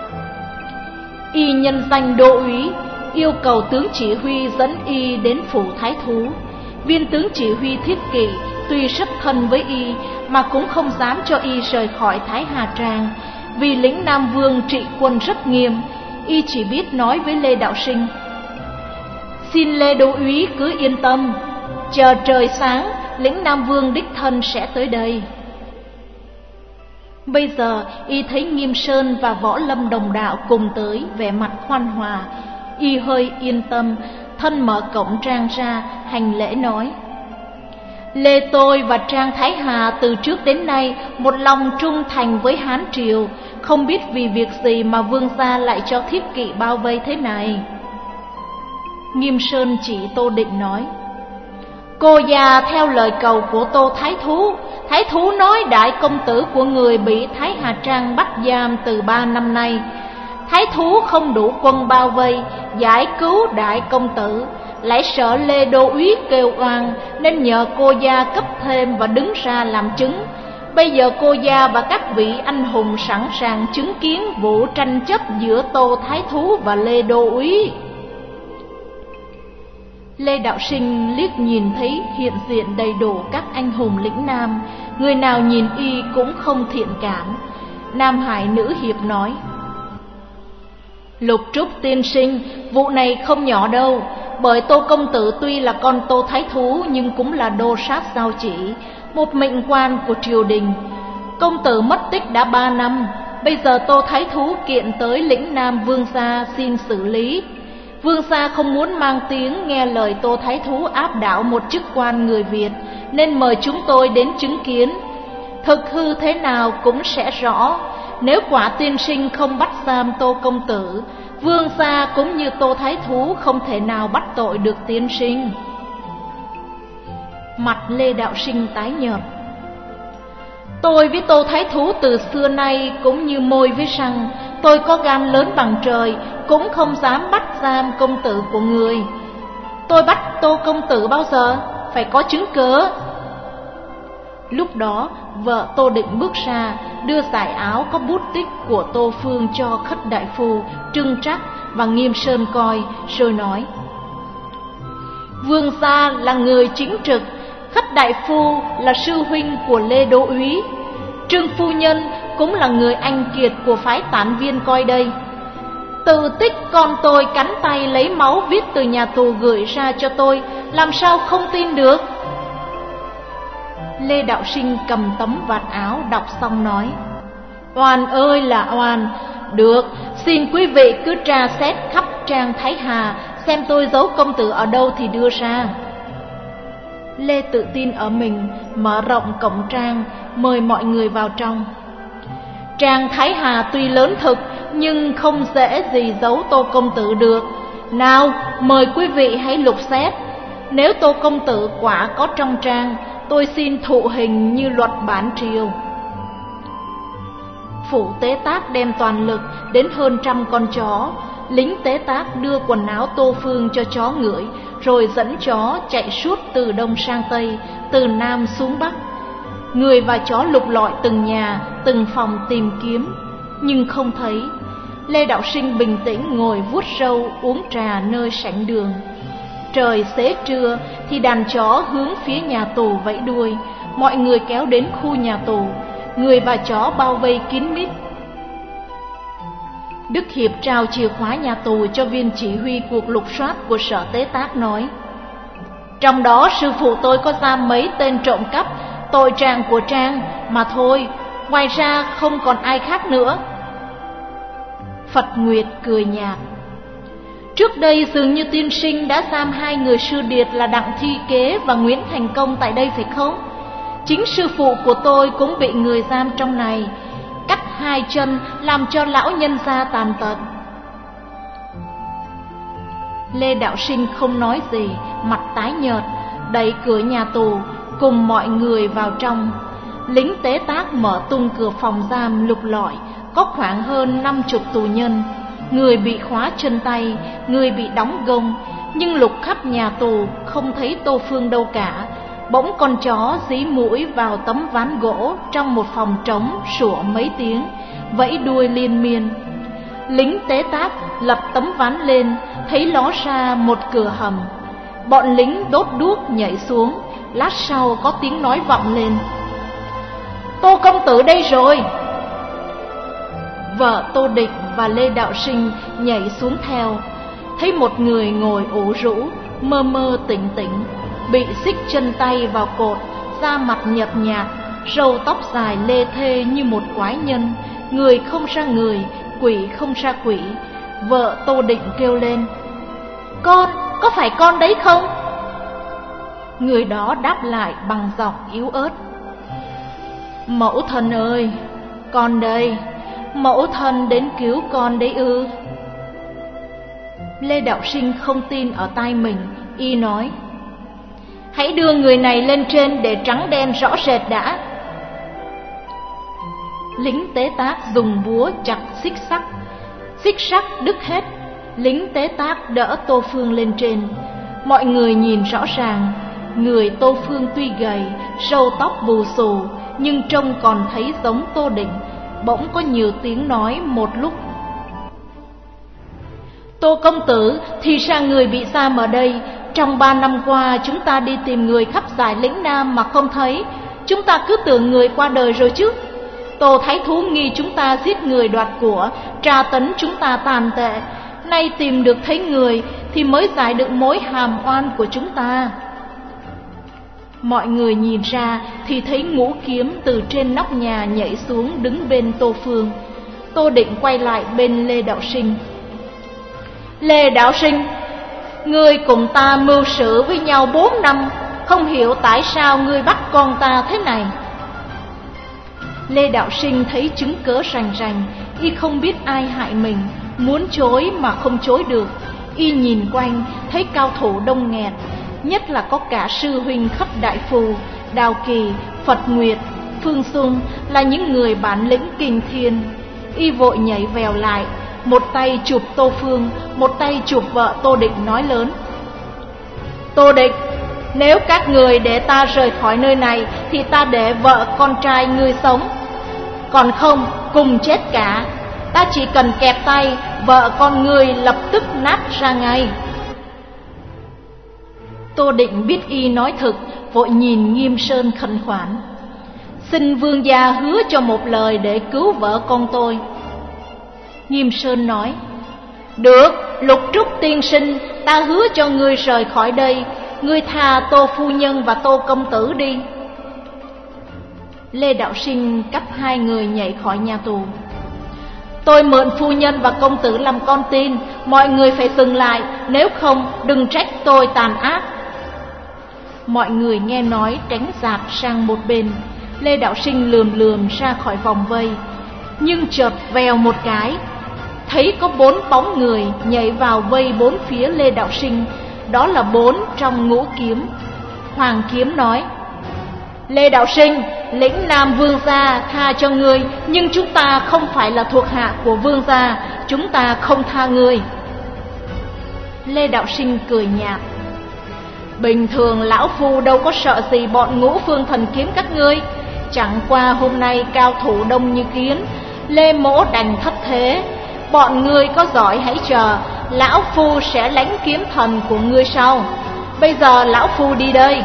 Y nhân danh đô úy, yêu cầu tướng chỉ huy dẫn y đến phủ Thái Thú. Viên tướng chỉ huy thiết kỵ tuy rất thân với y mà cũng không dám cho y rời khỏi Thái Hà Trang, vì lĩnh Nam Vương trị quân rất nghiêm. Y chỉ biết nói với Lê Đạo Sinh: xin Lê đô úy cứ yên tâm, chờ trời sáng lĩnh Nam Vương đích thân sẽ tới đây. Bây giờ y thấy Nghiêm Sơn và Võ Lâm đồng đạo cùng tới, vẻ mặt khoan hòa, y hơi yên tâm, thân mở cổng trang ra hành lễ nói: Lê tôi và Trang Thái Hà từ trước đến nay một lòng trung thành với Hán Triều, không biết vì việc gì mà vương gia lại cho thiết kỵ bao vây thế này. Nghiêm Sơn chỉ Tô Định nói: cô già theo lời cầu của Tô Thái Thú. Thái Thú nói đại công tử của người bị Thái Hà Trang bắt giam từ ba năm nay. Thái Thú không đủ quân bao vây giải cứu đại công tử, lại sợ Lê đô úy kêu oan nên nhờ cô gia cấp thêm và đứng ra làm chứng. Bây giờ cô gia và các vị anh hùng sẵn sàng chứng kiến vụ tranh chấp giữa Tô Thái Thú và Lê đô úy. Lê Đạo Sinh liếc nhìn thấy hiện diện đầy đủ các anh hùng lĩnh Nam, người nào nhìn y cũng không thiện cảm. Nam Hải nữ hiệp nói: Lục Trúc tiên sinh, vụ này không nhỏ đâu. Bởi Tô công tử tuy là con Tô Thái Thú nhưng cũng là đô sát giao chỉ, một mệnh quan của triều đình. Công tử mất tích đã ba năm, bây giờ Tô Thái Thú kiện tới lĩnh Nam Vương gia xin xử lý. Vương gia không muốn mang tiếng nghe lời Tô Thái Thú áp đảo một chức quan người Việt, nên mời chúng tôi đến chứng kiến. Thực hư thế nào cũng sẽ rõ. Nếu quả tiên sinh không bắt giam Tô công tử, vương gia cũng như Tô Thái Thú không thể nào bắt tội được tiên sinh. Mặt Lê Đạo Sinh tái nhợt. Tôi với Tô Thái Thú từ xưa nay cũng như môi với răng. Tôi có gan lớn bằng trời, cũng không dám bắt giam công tử của người. Tôi bắt Tô công tử bao giờ? Phải có chứng cớ. Lúc đó vợ Tô Định bước ra, đưa dải áo có bút tích của Tô Phương cho Khất đại phu Trưng Trắc và Nghiêm Sơn coi, rồi nói: Vương gia là người chính trực, Khất đại phu là sư huynh của Lê Đô úy, Trương phu nhân cũng là người anh kiệt của phái tán viên coi đây. Tự tích con tôi cắn tay lấy máu viết từ nhà tù gửi ra cho tôi, làm sao không tin được? Lê Đạo Sinh cầm tấm vạt áo đọc xong nói: Oan ơi là oan. Được, xin quý vị cứ tra xét khắp trang Thái Hà, xem tôi giấu công tử ở đâu thì đưa ra. Lê tự tin ở mình, mở rộng cổng trang, mời mọi người vào trong. Trang Thái Hà tuy lớn thực, nhưng không dễ gì giấu Tô công tử được. Nào, mời quý vị hãy lục xét. Nếu Tô công tử quả có trong trang, tôi xin thụ hình như luật bản triều. Phủ tế tác đem toàn lực đến hơn trăm con chó. Lính tế tác đưa quần áo Tô Phương cho chó ngửi, rồi dẫn chó chạy suốt từ đông sang tây, từ nam xuống bắc. Người và chó lục lọi từng nhà, từng phòng tìm kiếm, nhưng không thấy. Lê Đạo Sinh bình tĩnh ngồi vuốt râu uống trà nơi sảnh đường. Trời xế trưa thì đàn chó hướng phía nhà tù vẫy đuôi. Mọi người kéo đến khu nhà tù, người và chó bao vây kín mít. Đức Hiệp trao chìa khóa nhà tù cho viên chỉ huy cuộc lục soát của sở tế tác, nói: Trong đó sư phụ tôi có giam mấy tên trộm cắp, tội trạng của Trang mà thôi, ngoài ra không còn ai khác nữa. Phật Nguyệt cười nhạt: Trước đây dường như tiên sinh đã giam hai người sư điệt là Đặng Thi Kế và Nguyễn Thành Công tại đây phải không? Chính sư phụ của tôi cũng bị người giam trong này, cắt hai chân làm cho lão nhân gia tàn tật. Lê Đạo Sinh không nói gì, mặt tái nhợt, đẩy cửa nhà tù cùng mọi người vào trong. Lính tế tác mở tung cửa phòng giam lục lọi, có khoảng hơn năm chục tù nhân. Người bị khóa chân tay, người bị đóng gông, nhưng lục khắp nhà tù không thấy Tô Phương đâu cả. Bỗng con chó dí mũi vào tấm ván gỗ trong một phòng trống sủa mấy tiếng, vẫy đuôi liên miên. Lính tế tác lật tấm ván lên, thấy ló ra một cửa hầm. Bọn lính đốt đuốc nhảy xuống, lát sau có tiếng nói vọng lên: Tô công tử đây rồi. Vợ Tô Địch và Lê Đạo Sinh nhảy xuống theo, thấy một người ngồi ủ rũ, mơ mơ tỉnh tỉnh, bị xích chân tay vào cột, da mặt nhợt nhạt, râu tóc dài lê thê như một quái nhân, người không ra người, quỷ không ra quỷ. Vợ Tô Định kêu lên: Con, có phải con đấy không? Người đó đáp lại bằng giọng yếu ớt: Mẫu thân ơi, con đây, mẫu thân đến cứu con đấy ư? Lê Đạo Sinh không tin ở tai mình, y nói: Hãy đưa người này lên trên để trắng đen rõ rệt đã. Lính tế tác dùng búa chặt xích sắt, xích sắt đứt hết. Lính tế tác đỡ Tô Phương lên trên. Mọi người nhìn rõ ràng, người Tô Phương tuy gầy, râu tóc bù xù, nhưng trông còn thấy giống Tô Định. Bỗng có nhiều tiếng nói một lúc: Tô công tử, thì ra người bị giam ở đây. Trong ba năm qua chúng ta đi tìm người khắp dải lĩnh Nam mà không thấy. Chúng ta cứ tưởng người qua đời rồi chứ. Tô Thái Thú nghi chúng ta giết người đoạt của, tra tấn chúng ta tàn tệ. Nay tìm được thấy người thì mới giải được mối hàm oan của chúng ta. Mọi người nhìn ra thì thấy Ngũ Kiếm từ trên nóc nhà nhảy xuống đứng bên Tô Phương. Tô Định quay lại bên Lê Đạo Sinh: Lê Đạo Sinh, ngươi cùng ta mưu sự với nhau bốn năm, không hiểu tại sao ngươi bắt con ta thế này. Lê Đạo Sinh thấy chứng cớ rành rành, y không biết ai hại mình, muốn chối mà không chối được. Y nhìn quanh thấy cao thủ đông nghẹt, nhất là có cả sư huynh Khất đại phu, Đào Kỳ, Phật Nguyệt, Phương Xung là những người bản lĩnh kinh thiên. Y vội nhảy vèo lại, một tay chụp Tô Phương, một tay chụp vợ Tô Định, nói lớn: Tô Định, nếu các người để ta rời khỏi nơi này thì ta để vợ con trai ngươi sống, còn không cùng chết cả. Ta chỉ cần kẹp tay, vợ con ngươi lập tức nát ra ngay. Tô Định biết y nói thực, vội nhìn Nghiêm Sơn khẩn khoản: Xin vương gia hứa cho một lời để cứu vợ con tôi. Nghiêm Sơn nói: Được, Lục Trúc tiên sinh, ta hứa cho ngươi rời khỏi đây. Ngươi tha Tô phu nhân và Tô công tử đi. Lê Đạo Sinh cấp hai người nhảy khỏi nhà tù. Tôi mượn phu nhân và công tử làm con tin, mọi người phải dừng lại, nếu không đừng trách tôi tàn ác. Mọi người nghe nói tránh dạt sang một bên. Lê Đạo Sinh lườm lườm ra khỏi vòng vây, nhưng chợt vèo một cái, thấy có bốn bóng người nhảy vào vây bốn phía Lê Đạo Sinh. Đó là bốn trong Ngũ Kiếm. Hoàng Kiếm nói: Lê Đạo Sinh, lĩnh Nam vương gia tha cho ngươi, nhưng chúng ta không phải là thuộc hạ của vương gia, chúng ta không tha ngươi. Lê Đạo Sinh cười nhạt: Bình thường lão phu đâu có sợ gì bọn Ngũ Phương Thần Kiếm các ngươi, chẳng qua hôm nay cao thủ đông như kiến, Lê mỗ đành thất thế. Bọn ngươi có giỏi hãy chờ, lão phu sẽ lãnh kiếm thần của ngươi sau. Bây giờ lão phu đi đây.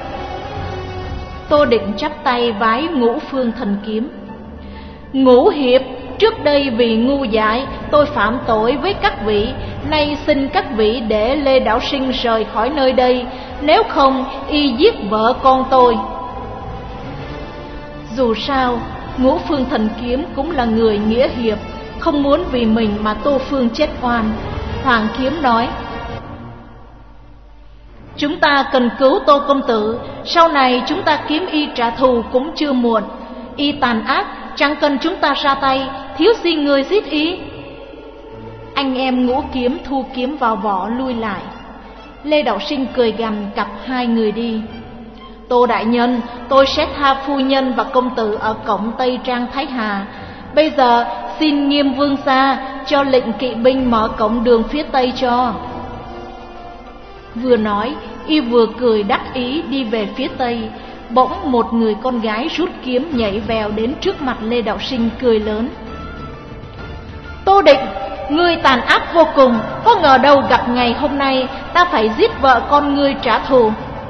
Tô Định chắp tay vái Ngũ Phương Thần Kiếm: Ngũ hiệp, trước đây vì ngu dại tôi phạm tội với các vị, nay xin các vị để Lê Đạo Sinh rời khỏi nơi đây, nếu không y giết vợ con tôi. Dù sao Ngũ Phương Thần Kiếm cũng là người nghĩa hiệp, không muốn vì mình mà Tô Phương chết oan. Hoàng Kiếm nói: Chúng ta cần cứu Tô công tử, sau này chúng ta kiếm y trả thù cũng chưa muộn. Y tàn ác, chẳng cần chúng ta ra tay, thiếu gì người giết y. Anh em Ngũ Kiếm thu kiếm vào vỏ lui lại. Lê Đạo Sinh cười gằn cặp hai người đi: Tô đại nhân, tôi sẽ tha phu nhân và công tử ở cổng Tây Trang Thái Hà. Bây giờ xin Nghiêm vương gia cho lệnh kỵ binh mở cổng đường phía Tây cho. Vừa nói, y vừa cười đắc ý đi về phía Tây. Bỗng một người con gái rút kiếm nhảy vèo đến trước mặt Lê Đạo Sinh, cười lớn: Tô Định, ngươi tàn ác vô cùng, có ngờ đâu gặp ngày hôm nay ta phải giết vợ con ngươi trả thù.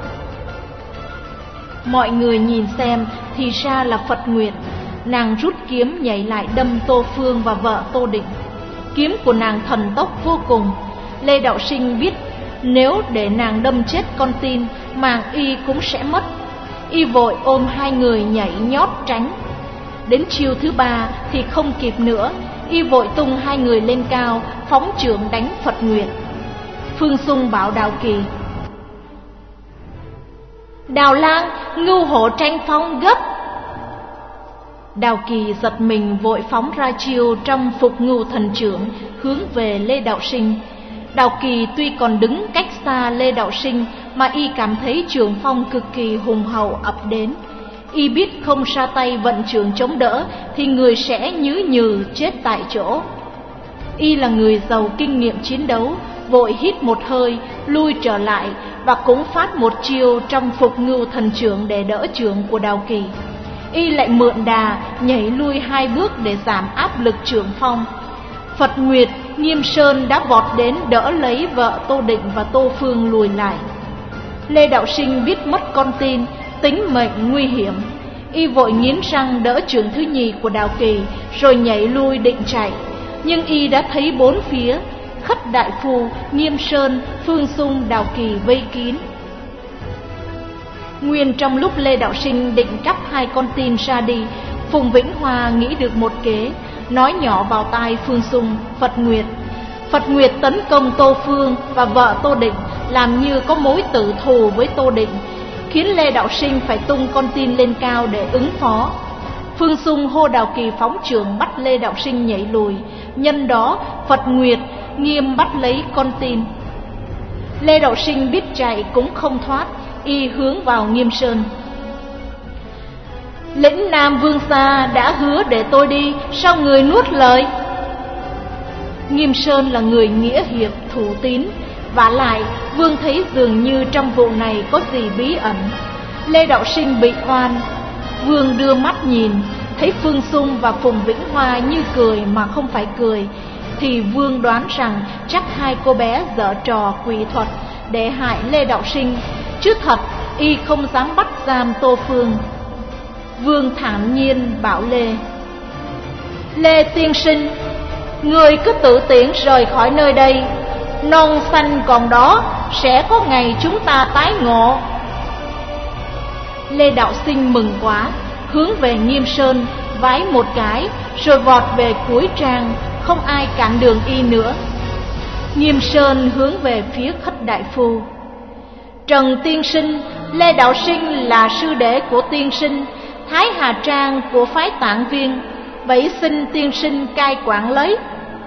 Mọi người nhìn xem thì ra là Phật Nguyệt. Nàng rút kiếm nhảy lại đâm Tô Phương và vợ Tô Định. Kiếm của nàng thần tốc vô cùng. Lê Đạo Sinh biết nếu để nàng đâm chết con tin, mạng y cũng sẽ mất. Y vội ôm hai người nhảy nhót tránh. Đến chiêu thứ ba thì không kịp nữa, y vội tung hai người lên cao, phóng chưởng đánh Phật Nguyệt. Phương Xung bảo Đào Kỳ: Đào Lang, ngưu hộ tranh phong gấp. Đào Kỳ giật mình vội phóng ra chiêu trong Phục Ngưu Thần Chưởng hướng về Lê Đạo Sinh. Đào Kỳ tuy còn đứng cách xa Lê Đạo Sinh mà y cảm thấy trường phong cực kỳ hùng hậu ập đến. Y biết không ra tay vận trường chống đỡ thì người sẽ nhứ nhừ chết tại chỗ. Y là người giàu kinh nghiệm chiến đấu, vội hít một hơi lui trở lại và cũng phát một chiêu trong Phục Ngưu Thần Chưởng để đỡ chưởng của Đào Kỳ. Y lại mượn đà nhảy lui hai bước để giảm áp lực chưởng phong. Phật Nguyệt, Nghiêm Sơn đã vọt đến đỡ lấy vợ Tô Định và Tô Phương lùi lại. Lê Đạo Sinh biết mất con tin, tính mệnh nguy hiểm. Y vội nghiến răng đỡ chưởng thứ nhì của Đào Kỳ rồi nhảy lui định chạy. Nhưng y đã thấy bốn phía Khất Đại Phu, Nghiêm Sơn, Phương Xung, Đào Kỳ vây kín. Nguyên trong lúc Lê Đạo Sinh định cắp hai con tin ra đi, Phùng Vĩnh Hoa nghĩ được một kế, nói nhỏ vào tai Phương Xung: Phật Nguyệt. Phật Nguyệt tấn công Tô Phương và vợ Tô Định, làm như có mối tử thù với Tô Định, khiến Lê Đạo Sinh phải tung con tin lên cao để ứng phó. Phương Xung hô Đào Kỳ phóng chưởng bắt Lê Đạo Sinh nhảy lùi. Nhân đó Phật Nguyệt, Nghiêm bắt lấy con tin. Lê Đạo Sinh biết chạy cũng không thoát, y hướng vào Nghiêm Sơn. Lĩnh Nam vương gia đã hứa để tôi đi, sao người nuốt lời? Nghiêm Sơn là người nghĩa hiệp thủ tín, vả lại vương thấy dường như trong vụ này có gì bí ẩn. Lê Đạo Sinh bị oan, vương đưa mắt nhìn, thấy Phương Sung và Phùng Vĩnh Hoa như cười mà không phải cười, thì vương đoán rằng chắc hai cô bé giở trò quỷ thuật để hại Lê Đạo Sinh, chứ thật y không dám bắt giam Tô Phương. Vương thản nhiên bảo Lê: Lê tiên sinh, người cứ tự tiện rời khỏi nơi đây, non xanh còn đó, sẽ có ngày chúng ta tái ngộ. Lê Đạo Sinh mừng quá, hướng về Nghiêm Sơn vái một cái, rồi vọt về cuối trang, không ai cản đường y nữa. Nghiêm Sơn hướng về phía Khất đại phu: Trần tiên sinh, Lê Đạo Sinh là sư đệ của tiên sinh, Thái Hà Trang của phái Tạng Viên, vậy xin tiên sinh cai quản lấy.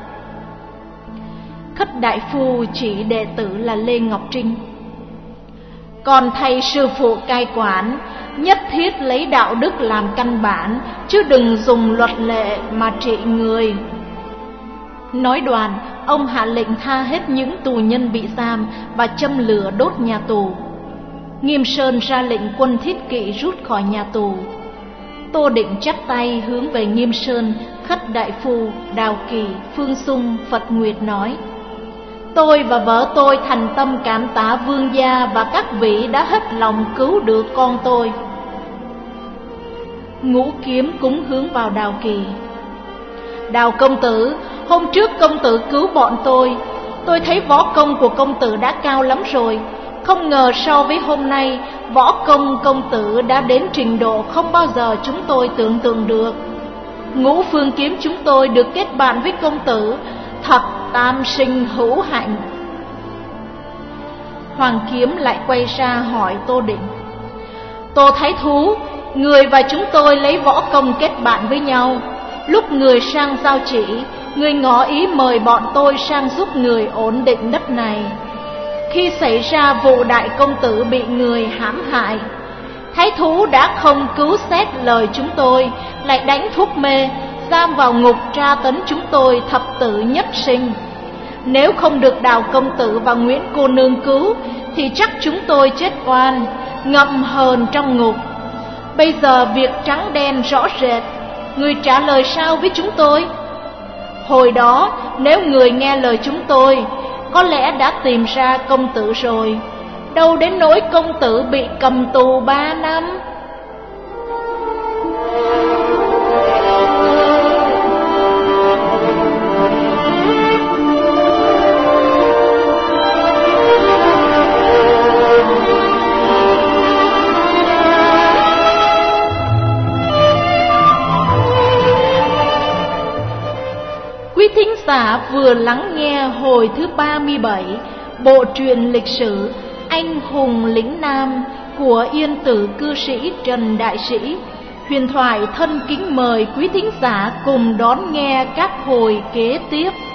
Khất đại phu chỉ đệ tử là Lê Ngọc Trinh: Còn thầy sư phụ cai quản, nhất thiết lấy đạo đức làm căn bản, chứ đừng dùng luật lệ mà trị người. Nói đoạn, ông hạ lệnh tha hết những tù nhân bị giam và châm lửa đốt nhà tù. Nghiêm Sơn ra lệnh quân thiết kỵ rút khỏi nhà tù. Tô Định chắp tay hướng về Nghiêm Sơn, Khất đại phu, Đào Kỳ, Phương Sung, Phật Nguyệt nói: Tôi và vợ tôi thành tâm cảm tạ vương gia và các vị đã hết lòng cứu được con tôi. Ngũ Kiếm cúng hướng vào Đào Kỳ: Đào công tử, hôm trước công tử cứu bọn tôi, tôi thấy võ công của công tử đã cao lắm rồi. Không ngờ so với hôm nay, võ công công tử đã đến trình độ không bao giờ chúng tôi tưởng tượng được. Ngũ Phương Kiếm chúng tôi được kết bạn với công tử, thật tam sinh hữu hạnh. Hoàng Kiếm lại quay ra hỏi Tô Định: Tô Thái Thú, người và chúng tôi lấy võ công kết bạn với nhau. Lúc người sang giao chỉ, người ngỏ ý mời bọn tôi sang giúp người ổn định đất này. Khi xảy ra vụ đại công tử bị người hãm hại, Thái Thú đã không cứu xét lời chúng tôi, lại đánh thuốc mê, giam vào ngục tra tấn chúng tôi thập tử nhất sinh. Nếu không được Đào công tử và Nguyễn cô nương cứu, thì chắc chúng tôi chết oan, ngậm hờn trong ngục. Bây giờ việc trắng đen rõ rệt, người trả lời sao với chúng tôi? Hồi đó nếu người nghe lời chúng tôi, có lẽ đã tìm ra công tử rồi, đâu đến nỗi công tử bị cầm tù ba năm. Quý thính giả vừa lắng nghe hồi thứ ba mươi bảy bộ truyện lịch sử Anh hùng lĩnh Nam của Yên Tử cư sĩ Trần Đại Sĩ. Huyền Thoại thân kính mời quý thính giả cùng đón nghe các hồi kế tiếp.